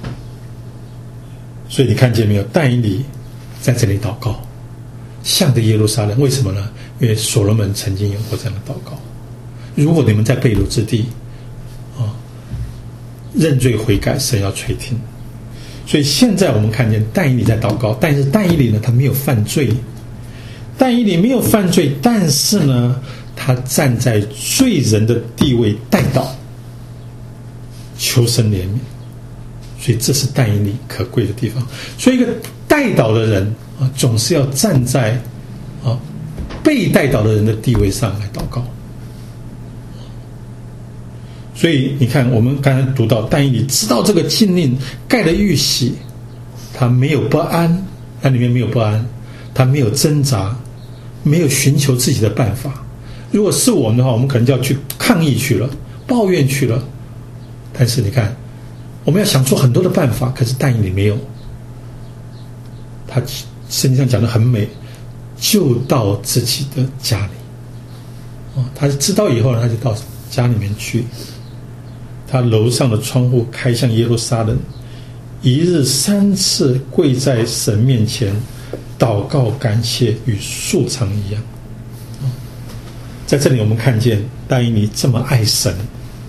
所以你看见没有？但以理在这里祷告，向着耶路撒冷。为什么呢？因为所罗门曾经有过这样的祷告：如果你们在被掳之地认罪悔改，神要垂听。所以现在我们看见但以理在祷告，但是但以理呢，他没有犯罪。但以理没有犯罪，但是呢，他站在罪人的地位代祷，求神怜悯。所以这是但以理可贵的地方。所以一个代祷的人总是要站在被代祷的人的地位上来祷告。所以你看，我们刚才读到但以理知道这个禁令盖了玉玺，他没有不安，他里面没有不安，他没有挣扎，没有寻求自己的办法。如果是我们的话，我们可能就要去抗议去了，抱怨去了。但是你看，我们要想出很多的办法，可是但以理没有。他圣经上讲得很美，就到自己的家里。他知道以后呢，他就到家里面去。他楼上的窗户开向耶路撒冷，一日3次跪在神面前祷告感谢，与素常一样。在这里我们看见但以理这么爱神。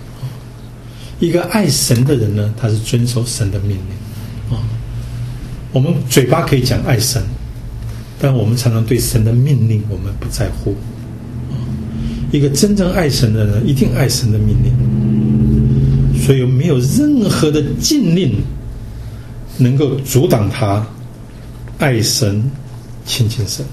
一个爱神的人呢，他是遵守神的命令。 我们嘴巴可以讲爱神，但我们常常对神的命令我们不在乎。一个真正爱神的人一定爱神的命令，所以没有任何的禁令能够阻挡他爱神亲近神。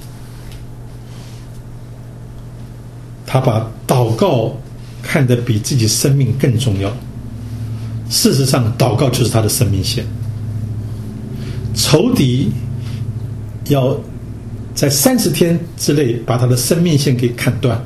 他把祷告看得比自己生命更重要。事实上祷告就是他的生命线。仇敌要在30天之内把他的生命线给砍断，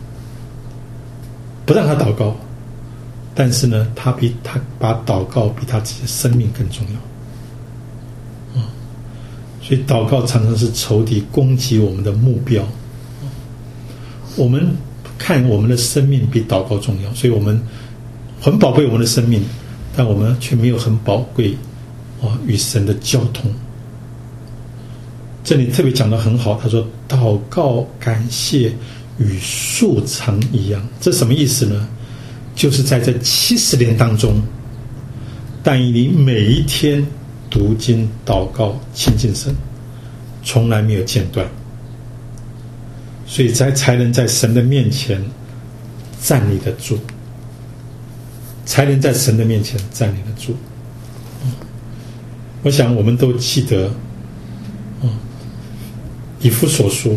不让他祷告，但是呢他把祷告比他自己的生命更重要。所以祷告常常是仇敌攻击我们的目标。我们看我们的生命比祷告重要，所以我们很宝贝我们的生命，但我们却没有很宝贵与神的交通。这里特别讲得很好，他说祷告感谢与素常一样。这什么意思呢？就是在这70年当中，但以理每一天读经祷告亲近神，从来没有间断，所以才能在神的面前站立得住，才能在神的面前站立得住。我想我们都记得以弗所书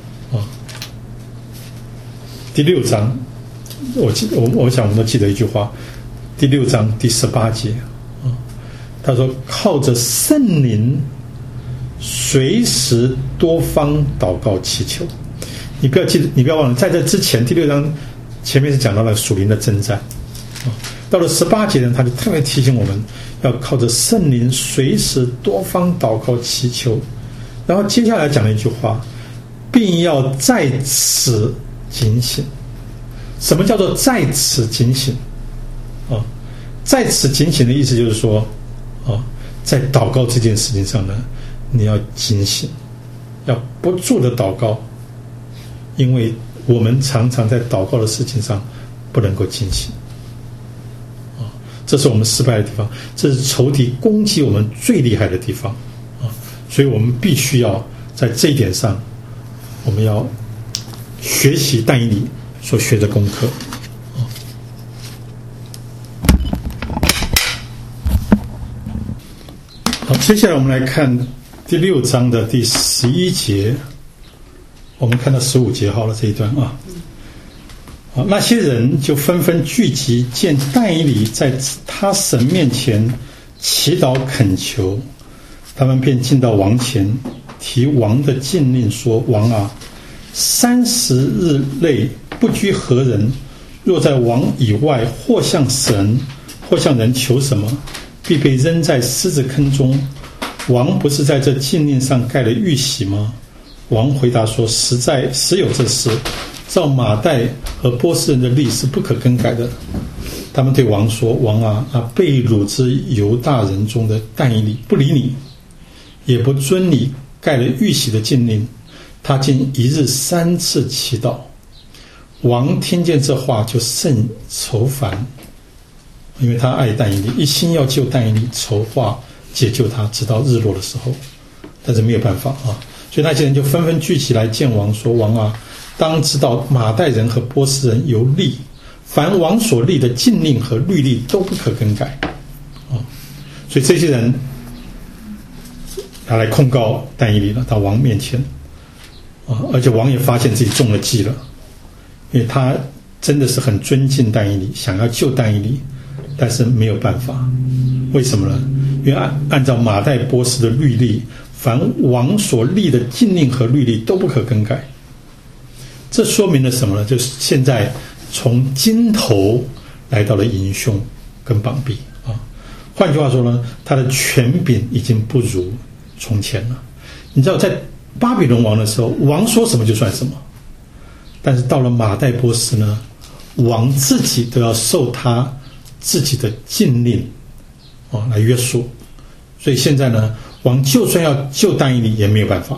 第6章，我想我们都记得一句话，第6章第18节他说靠着圣灵随时多方祷告祈求。你不要忘了，在这之前第6章前面是讲到了属灵的征战，到了18节呢，他就特别提醒我们要靠着圣灵随时多方祷告祈求。然后接下来讲了一句话，并要在此警醒。什么叫做在此警醒？在此警醒的意思就是说在祷告这件事情上呢，你要警醒，要不住的祷告，因为我们常常在祷告的事情上不能够警醒。这是我们失败的地方，这是仇敌攻击我们最厉害的地方所以我们必须要在这一点上，我们要学习但以理所学的功课。好，接下来我们来看第6章的第11节，我们看到15节好了这一段那些人就纷纷聚集，见但以理在他神面前祈祷恳求，他们便进到王前，提王的禁令说：王啊，30日内不拘何人，若在王以外或向神或向人求什么，必被扔在狮子坑中。王不是在这禁令上盖了玉玺吗？王回答说：实有这事，照马代和波斯人的例是不可更改的。他们对王说：王啊，那被掳之犹大人中的但以理不理你，也不遵你盖了玉玺的禁令，他竟一日3次祈祷。王听见这话就甚愁烦，因为他爱但以理，一心要救但以理，筹划解救他，直到日落的时候，但是没有办法所以那些人就纷纷聚起来见王，说：王啊，当知道马代人和波斯人有例，凡王所立的禁令和律例都不可更改所以这些人他来控告但以理了，到王面前而且王也发现自己中了计了，因为他真的是很尊敬但以理，想要救但以理，但是没有办法。为什么呢？因为按照马代波斯的律例，凡王所立的禁令和律例都不可更改。这说明了什么呢？就是现在从金头来到了银胸跟膀臂换句话说呢，他的权柄已经不如从前了。你知道在巴比伦王的时候，王说什么就算什么，但是到了马代波斯呢，王自己都要受他自己的禁令来约束。所以现在呢，王就算要救但以理也没有办法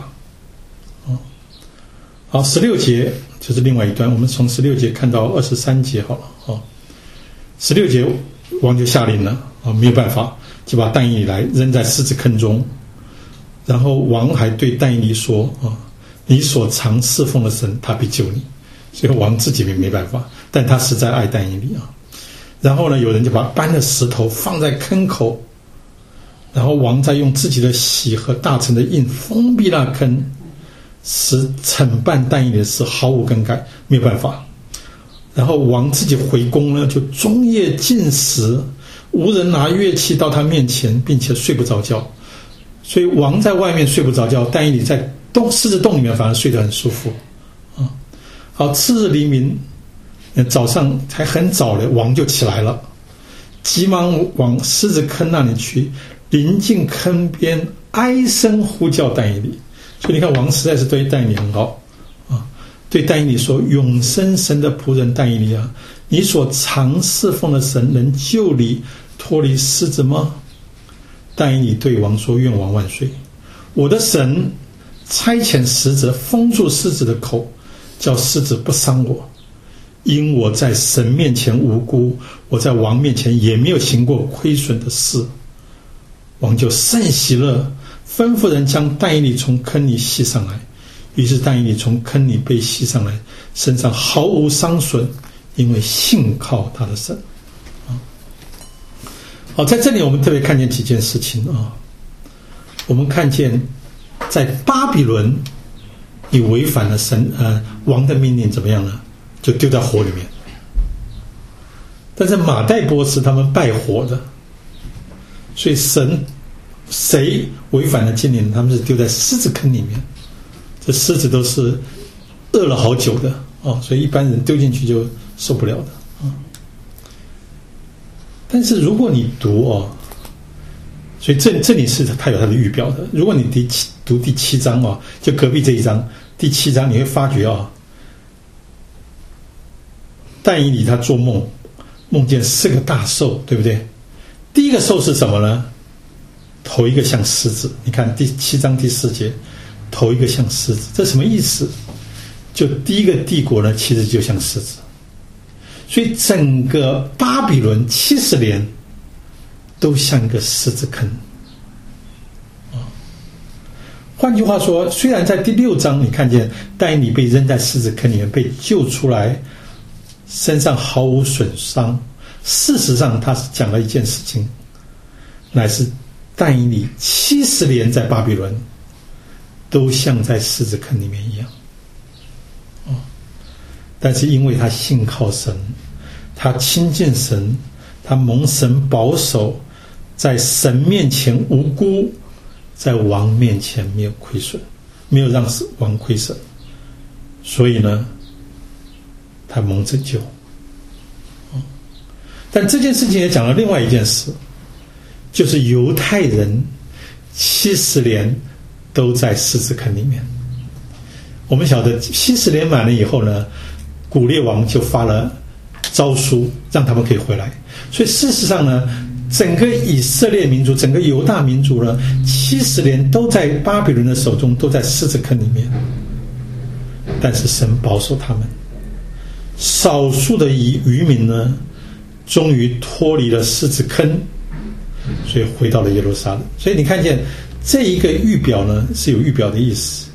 好，16节就是另外一段，我们从16节看到23节好了16节王就下令了没有办法，就把但以理来扔在狮子坑中然后王还对但以理说你所常侍奉的神他必救你。所以王自己没办法，但他实在爱但以理然后呢，有人就把搬了石头放在坑口，然后王再用自己的玺和大臣的印封闭那坑，使惩办但以理的事毫无更改，没有办法。然后王自己回宫呢，就终夜禁食，无人拿乐器到他面前，并且睡不着觉。所以王在外面睡不着觉，但以理在狮子洞里面反而睡得很舒服好，次日黎明，早上还很早了，王就起来了，急忙往狮子坑那里去，临近坑边，哀声呼叫但以理。所以你看，王实在是对但以理很好对但以理说：“永生神的仆人但以理啊，你所常侍奉的神能救你脱离狮子吗？”但以理对王说：“愿王万岁！我的神差遣使者封住狮子的口，叫狮子不伤我。因我在神面前无辜，我在王面前也没有行过亏损的事。”王就甚喜乐，吩咐人将但以理从坑里吸上来。于是但以理从坑里被吸上来，身上毫无伤损，因为信靠他的神好，在这里我们特别看见几件事情我们看见在巴比伦，你违反了王的命令，怎么样呢？就丢在火里面。但是马代波斯他们拜火的，所以谁违反了禁令，他们是丢在狮子坑里面。这狮子都是饿了好久的所以一般人丢进去就受不了的但是如果你读所以这里是它有它的预表的。如果你读第7章就隔壁这一章第7章，你会发觉但以理他做梦，梦见4个大兽，对不对？第一个兽是什么呢？头一个像狮子，你看第7章第4节，头一个像狮子，这什么意思？就第一个帝国呢，其实就像狮子。所以整个巴比伦70年都像一个狮子坑换句话说，虽然在第6章你看见但以理被扔在狮子坑里面被救出来，身上毫无损伤，事实上他是讲了一件事情，乃是但以理70年在巴比伦都像在狮子坑里面一样但是因为他信靠神，他亲近神，他蒙神保守，在神面前无辜，在王面前没有亏损，没有让王亏损，所以呢他蒙拯救但这件事情也讲了另外一件事，就是犹太人70年都在狮子坑里面。我们晓得70年满了以后呢，古列王就发了诏书让他们可以回来。所以事实上呢，整个以色列民族，整个犹大民族呢，70年都在巴比伦的手中，都在狮子坑里面。但是神保守他们，少数的渔民呢终于脱离了狮子坑，所以回到了耶路撒冷。所以你看见这一个预表呢是有预表的意思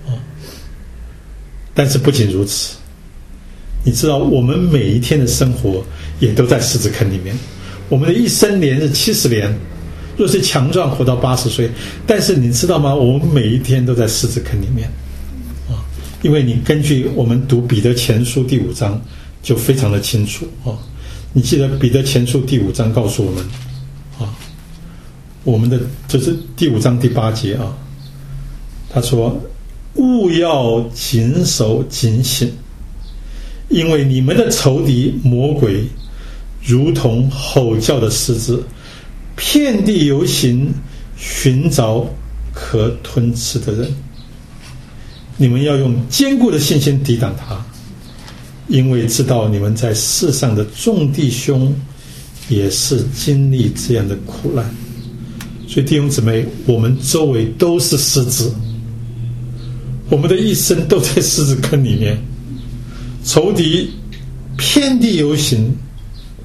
但是不仅如此，你知道我们每一天的生活也都在狮子坑里面。我们的一生年是70年，若是强壮活到80岁，但是你知道吗？我们每一天都在狮子坑里面因为你根据我们读彼得前书第5章就非常的清楚你记得彼得前书第5章告诉我们我们的就是第5章第8节他说务要谨守警醒，因为你们的仇敌魔鬼如同吼叫的狮子，遍地游行，寻找可吞吃的人。你们要用坚固的信心抵挡他，因为知道你们在世上的众弟兄也是经历这样的苦难。所以弟兄姊妹，我们周围都是狮子，我们的一生都在狮子坑里面，仇敌遍地游行，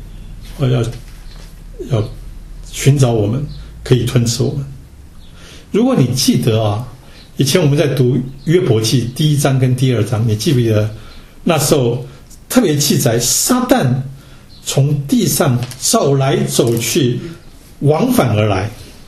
要寻找我们，可以吞吃我们。 如果你记得啊，以前我们在读约伯记第1章跟第2章，你记不记得那时候特别记载撒旦从地上走来走去，往返而来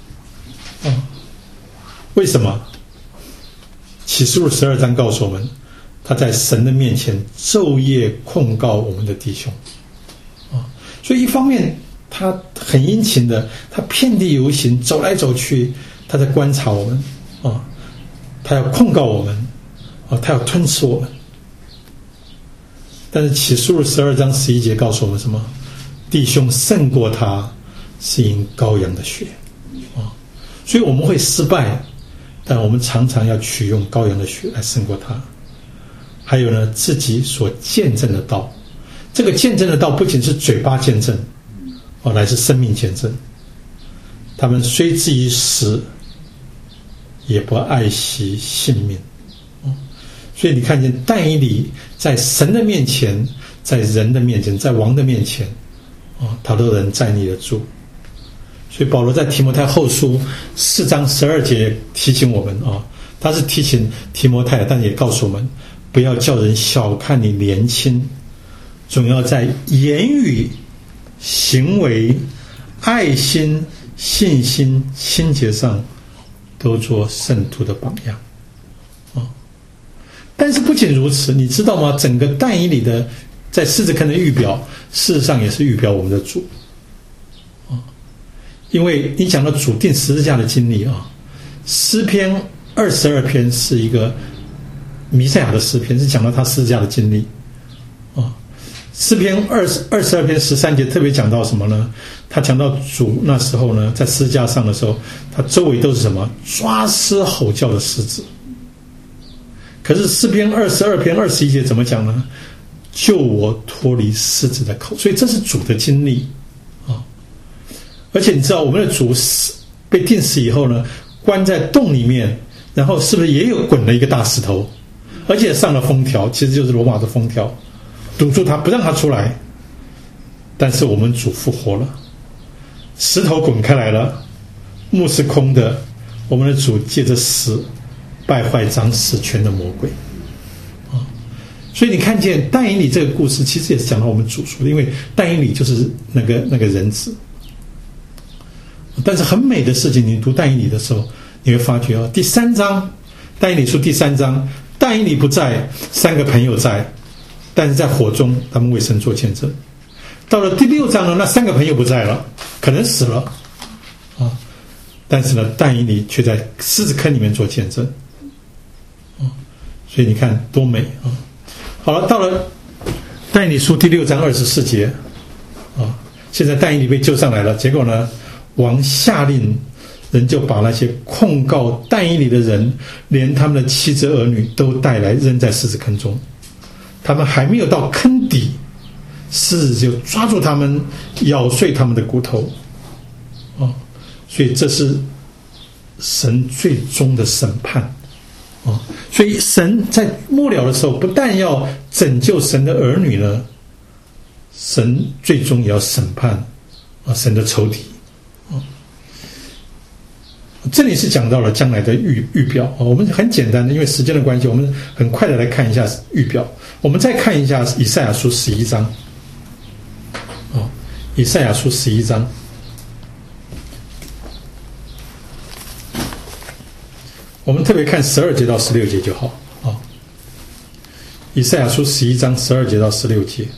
为什么？启示录12章告诉我们，他在神的面前昼夜控告我们的弟兄所以一方面他很殷勤的，他遍地游行，走来走去，他在观察我们他要控告我们他要吞吃我们。但是启示录12章11节告诉我们什么？弟兄胜过他，是因羔羊的血所以我们会失败，但我们常常要取用羔羊的血来胜过他。还有呢，自己所见证的道，这个见证的道不仅是嘴巴见证乃是生命见证。他们虽至于死，也不爱惜性命所以你看见但以理在神的面前，在人的面前，在王的面前他都能站立得住。所以保罗在提摩太后书4章12节提醒我们他是提醒提摩太，但也告诉我们不要叫人小看你年轻，总要在言语、行为、爱心、信心、清洁上都做圣徒的榜样但是不仅如此，你知道吗？整个但以理的在狮子坑的预表，事实上也是预表我们的主因为你讲到主定十字架的经历诗篇22篇是一个弥赛亚的诗篇，是讲到他十字架的经历诗篇22篇13节特别讲到什么呢？他讲到主那时候呢，在十字架上的时候，他周围都是什么？抓狮吼叫的狮子。可是诗篇22篇21节怎么讲呢？救我脱离狮子的口。所以这是主的经历而且你知道我们的主被钉死以后呢，关在洞里面，然后是不是也有滚了一个大石头，而且上了封条，其实就是罗马的封条，堵住他不让他出来。但是我们主复活了，石头滚开来了，墓是空的，我们的主借着死败坏掌死权的魔鬼所以你看见但以理这个故事其实也是讲到我们主说的，因为但以理就是那个人子。但是很美的事情，你读但以理的时候你会发觉第3章但以理书第3章，但以理不在，3个朋友在，但是在火中他们为神做见证。到了第6章呢，那3个朋友不在了，可能死了但是呢但以理却在狮子坑里面做见证所以你看多美好了，到了但以理书第6章24节现在但以理被救上来了，结果呢王下令人就把那些控告但以理的人，连他们的妻子儿女都带来扔在狮子坑中。他们还没有到坑底，狮子就抓住他们，咬碎他们的骨头所以这是神最终的审判所以神在末了的时候，不但要拯救神的儿女呢，神最终也要审判神的仇敌这里是讲到了将来的预表我们很简单的，因为时间的关系，我们很快的来看一下预表。我们再看一下以赛亚书11章以赛亚书11章我们特别看12节到16节就好以赛亚书11章12节到16节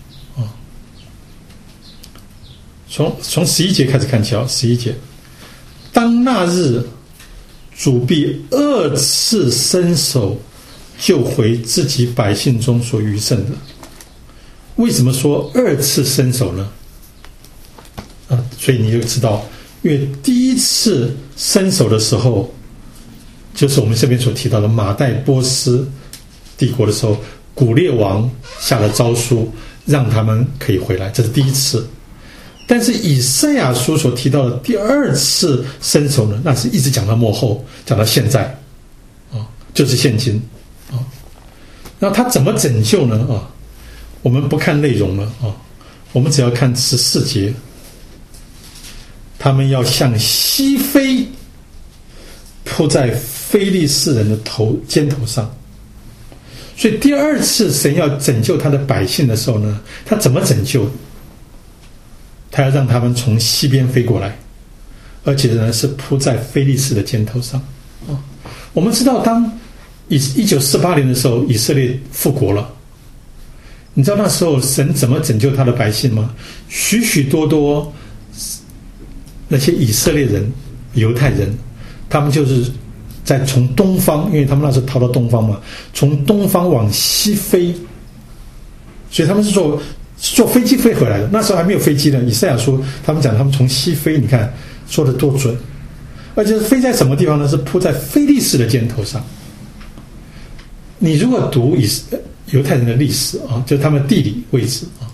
从11节开始看起11节，当那日，主必2次伸手救回自己百姓中所余剩的。为什么说2次伸手呢？所以你就知道，因为第1次伸手的时候，就是我们这边所提到的马代波斯帝国的时候，古列王下了诏书，让他们可以回来，这是第1次。但是以赛亚书所提到的第2次伸手呢，那是一直讲到末后，讲到现在就是现今那他怎么拯救呢我们不看内容了我们只要看14节，他们要向西非扑在非利士人的肩头上。所以第二次神要拯救他的百姓的时候呢，他怎么拯救？他要让他们从西边飞过来，而且呢是扑在非利士的肩头上。我们知道当1948年的时候以色列复国了，你知道那时候神怎么拯救他的百姓吗？许许多多那些以色列人犹太人，他们就是在从东方，因为他们那时候逃到东方嘛，从东方往西飞，所以他们是坐飞机飞回来的。那时候还没有飞机呢，以赛亚书他们讲他们从西飞，你看说得多准。而且飞在什么地方呢？是扑在非利士的肩头上。你如果读犹太人的历史啊，就是他们地理位置啊，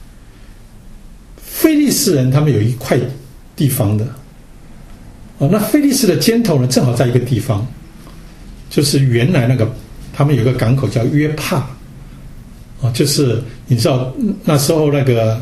非利士人他们有一块地方的那非利士的肩头呢，正好在一个地方，就是原来那个他们有一个港口叫约帕就是你知道那时候那个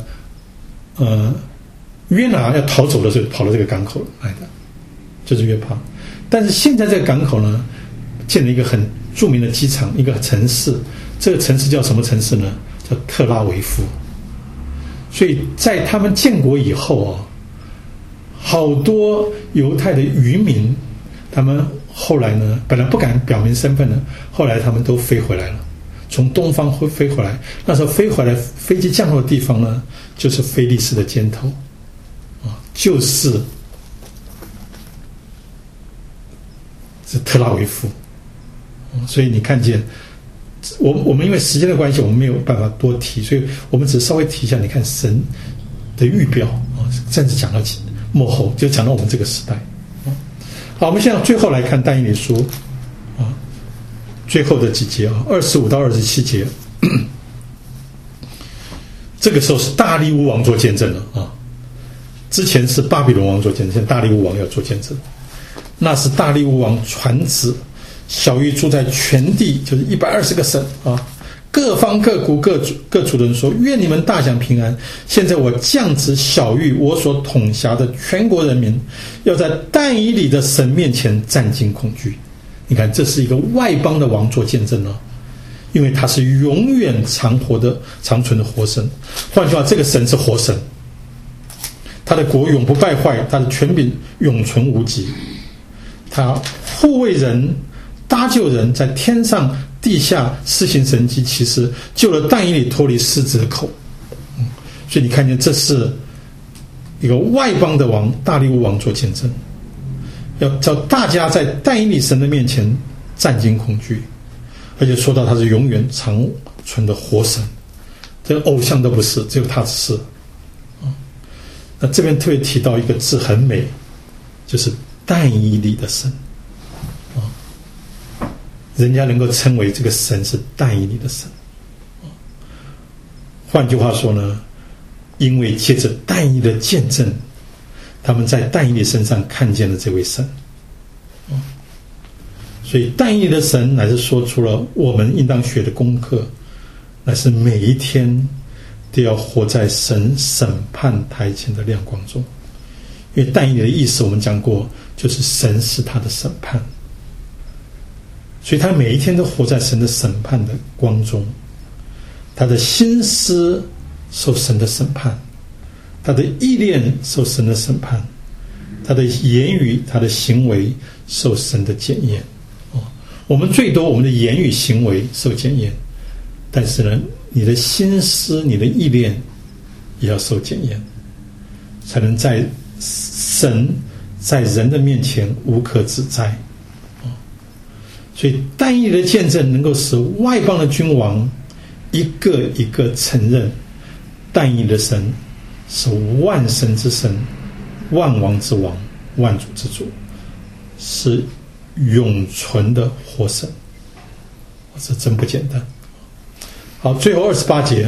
约拿要逃走的时候跑到这个港口来的，就是约帕。但是现在这个港口呢，建了一个很著名的机场，一个城市，这个城市叫什么城市呢？叫特拉维夫。所以在他们建国以后好多犹太的渔民，他们后来呢，本来不敢表明身份的，后来他们都飞回来了，从东方会飞回来。那时候飞回来，飞机降落的地方呢，就是非利士的肩头就是特拉维夫。所以你看见我们因为时间的关系，我们没有办法多提，所以我们只稍微提一下。你看神的预表甚至讲到末后，就讲到我们这个时代。好，我们现在最后来看但以理书最后的几节25到27节。这个时候是大利乌王做见证了之前是巴比伦王做见证，现在大利乌王要做见证。那是大利乌王传旨，小玉住在全地，就是120个省各方各国各族的人说，愿你们大享平安。现在我降旨小玉我所统辖的全国人民，要在但以理的神面前战惊恐惧。你看，这是一个外邦的王做见证因为他是永远长存的活神。换句话，这个神是活神，他的国永不败坏，他的权柄永存无极，他护卫人搭救人，在天上地下施行神迹奇事，救了但以理脱离狮子的口。所以你看见这是一个外邦的王，大利乌王做见证，要叫大家在但以理神的面前战惊恐惧。而且说到他是永远长存的活神，这个偶像都不是，只有他是那这边特别提到一个字很美，就是但以理的神人家能够称为这个神是但以理的神。换句话说呢，因为借着但以理的见证，他们在但以理身上看见了这位神所以但以理的神乃是说出了我们应当学的功课，乃是每一天都要活在神审判台前的亮光中。因为但以理的意思我们讲过，就是神是他的审判，所以他每一天都活在神的审判的光中，他的心思受神的审判，他的意念受神的审判，他的言语他的行为受神的检验我们最多我们的言语行为受检验，但是呢，你的心思你的意念也要受检验，才能在神在人的面前无可指摘所以但以理的见证能够使外邦的君王一个一个承认但以理的神是万神之神，万王之王，万主之主，是永存的活神。这真不简单。好，最后28节，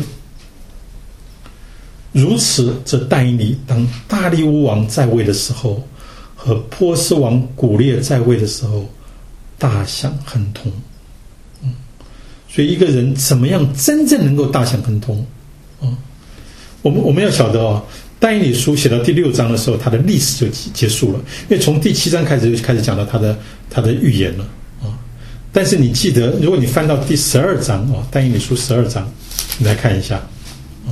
如此这但以理当大利乌王在位的时候，和波斯王古列在位的时候，大享亨通所以一个人怎么样真正能够大享亨通我们要晓得但以理书写到第6章的时候，他的历史就结束了，因为从第7章开始就开始讲到他的预言了啊。但是你记得，如果你翻到第12章啊，但以理书12章，你来看一下啊，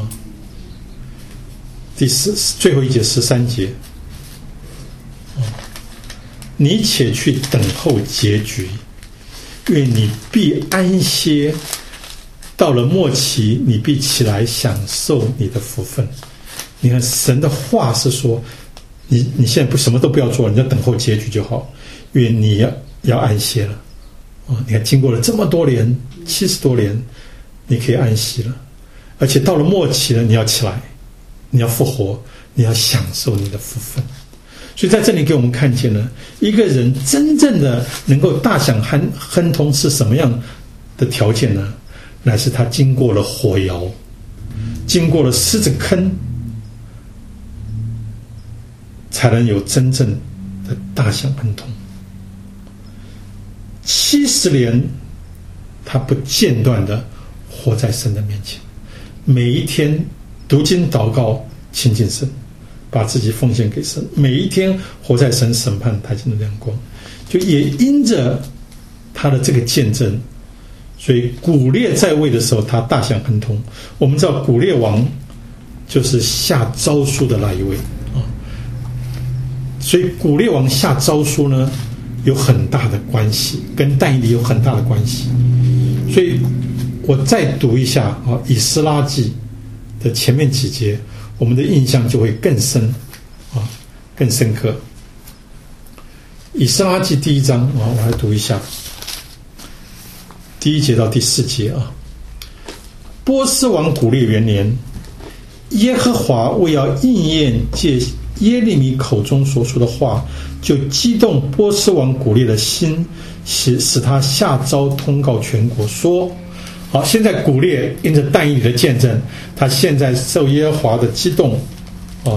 最后一节13节啊，你且去等候结局，因为你必安歇。到了末期，你必起来享受你的福分。你看神的话是说，你现在什么都不要做，你就等候结局就好，因为你要安歇了你看经过了这么多年，70多年，你可以安息了，而且到了末期了，你要起来，你要复活，你要享受你的福分。所以在这里给我们看见了一个人真正的能够大享亨通是什么样的条件呢？乃是他经过了火窑，经过了狮子坑，才能有真正的大享亨通。70年，他不间断的活在神的面前，每一天读经祷告亲近神，把自己奉献给神，每一天活在神审判台前的亮光。就也因着他的这个见证，所以古列在位的时候，他大享亨通。我们知道古列王就是下诏书的那一位啊，所以古列王下诏书呢，有很大的关系，跟但以理有很大的关系。所以我再读一下啊，以斯拉记的前面几节，我们的印象就会更深啊，更深刻。以斯拉记第1章啊，我来读一下。第1节到第4节啊，波斯王古列元年，耶和华为要应验借耶利米口中所说的话，就激动波斯王古列的心，使他下诏通告全国说：好，现在古列因着但以理的见证，他现在受耶和华的激动啊，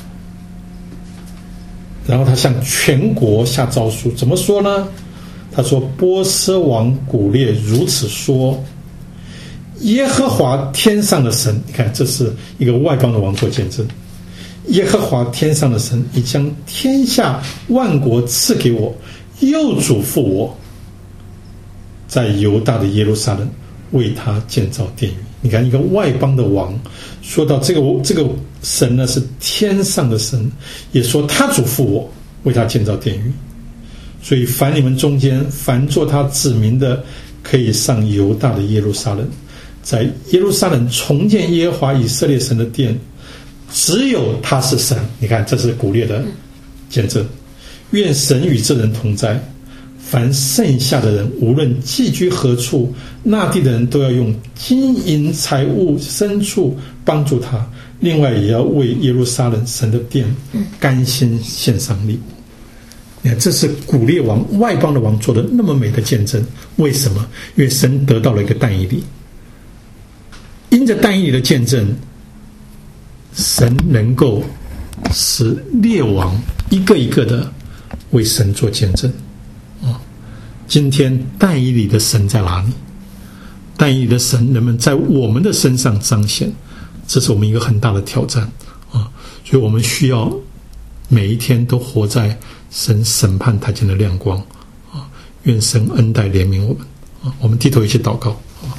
然后他向全国下诏书，怎么说呢？他说：波斯王古列如此说，耶和华天上的神，你看这是一个外邦的王做见证，耶和华天上的神已将天下万国赐给我，又嘱咐我在犹大的耶路撒冷为他建造殿宇。你看一个外邦的王说到这个神呢是天上的神，也说他嘱咐我为他建造殿宇。所以凡你们中间凡做他子民的，可以上犹大的耶路撒冷，在耶路撒冷重建耶和华以色列神的殿，只有他是神。你看这是古列的见证。愿神与这人同在，凡剩下的人无论寄居何处，那地的人都要用金银财物牲畜帮助他，另外也要为耶路撒冷神的殿甘心献上礼物。你看这是古列王外邦的王做的那么美的见证。为什么？因为神得到了一个但以理，因着但以理的见证，神能够使列王一个一个的为神做见证啊！今天但以理的神在哪里？但以理的神能不能在我们的身上彰显？这是我们一个很大的挑战啊！所以我们需要每一天都活在神审判台前的亮光啊！愿神恩待怜悯我们啊！我们低头一起祷告啊！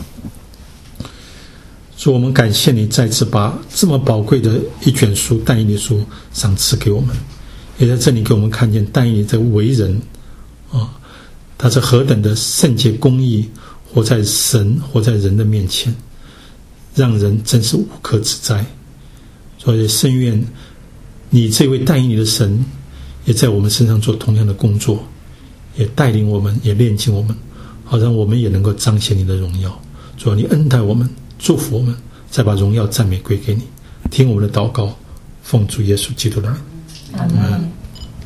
主，我们感谢你再次把这么宝贵的一卷书但以理书赏赐给我们，也在这里给我们看见但以理在为人啊，他是何等的圣洁公义，活在神活在人的面前，让人真是无可指摘。所以深愿你这位但以理的神也在我们身上做同样的工作，也带领我们，也炼净我们，好让我们也能够彰显你的荣耀。主啊，你恩待我们，祝福我们，再把荣耀赞美归给你。听我们的祷告，奉主耶稣基督的名，阿们。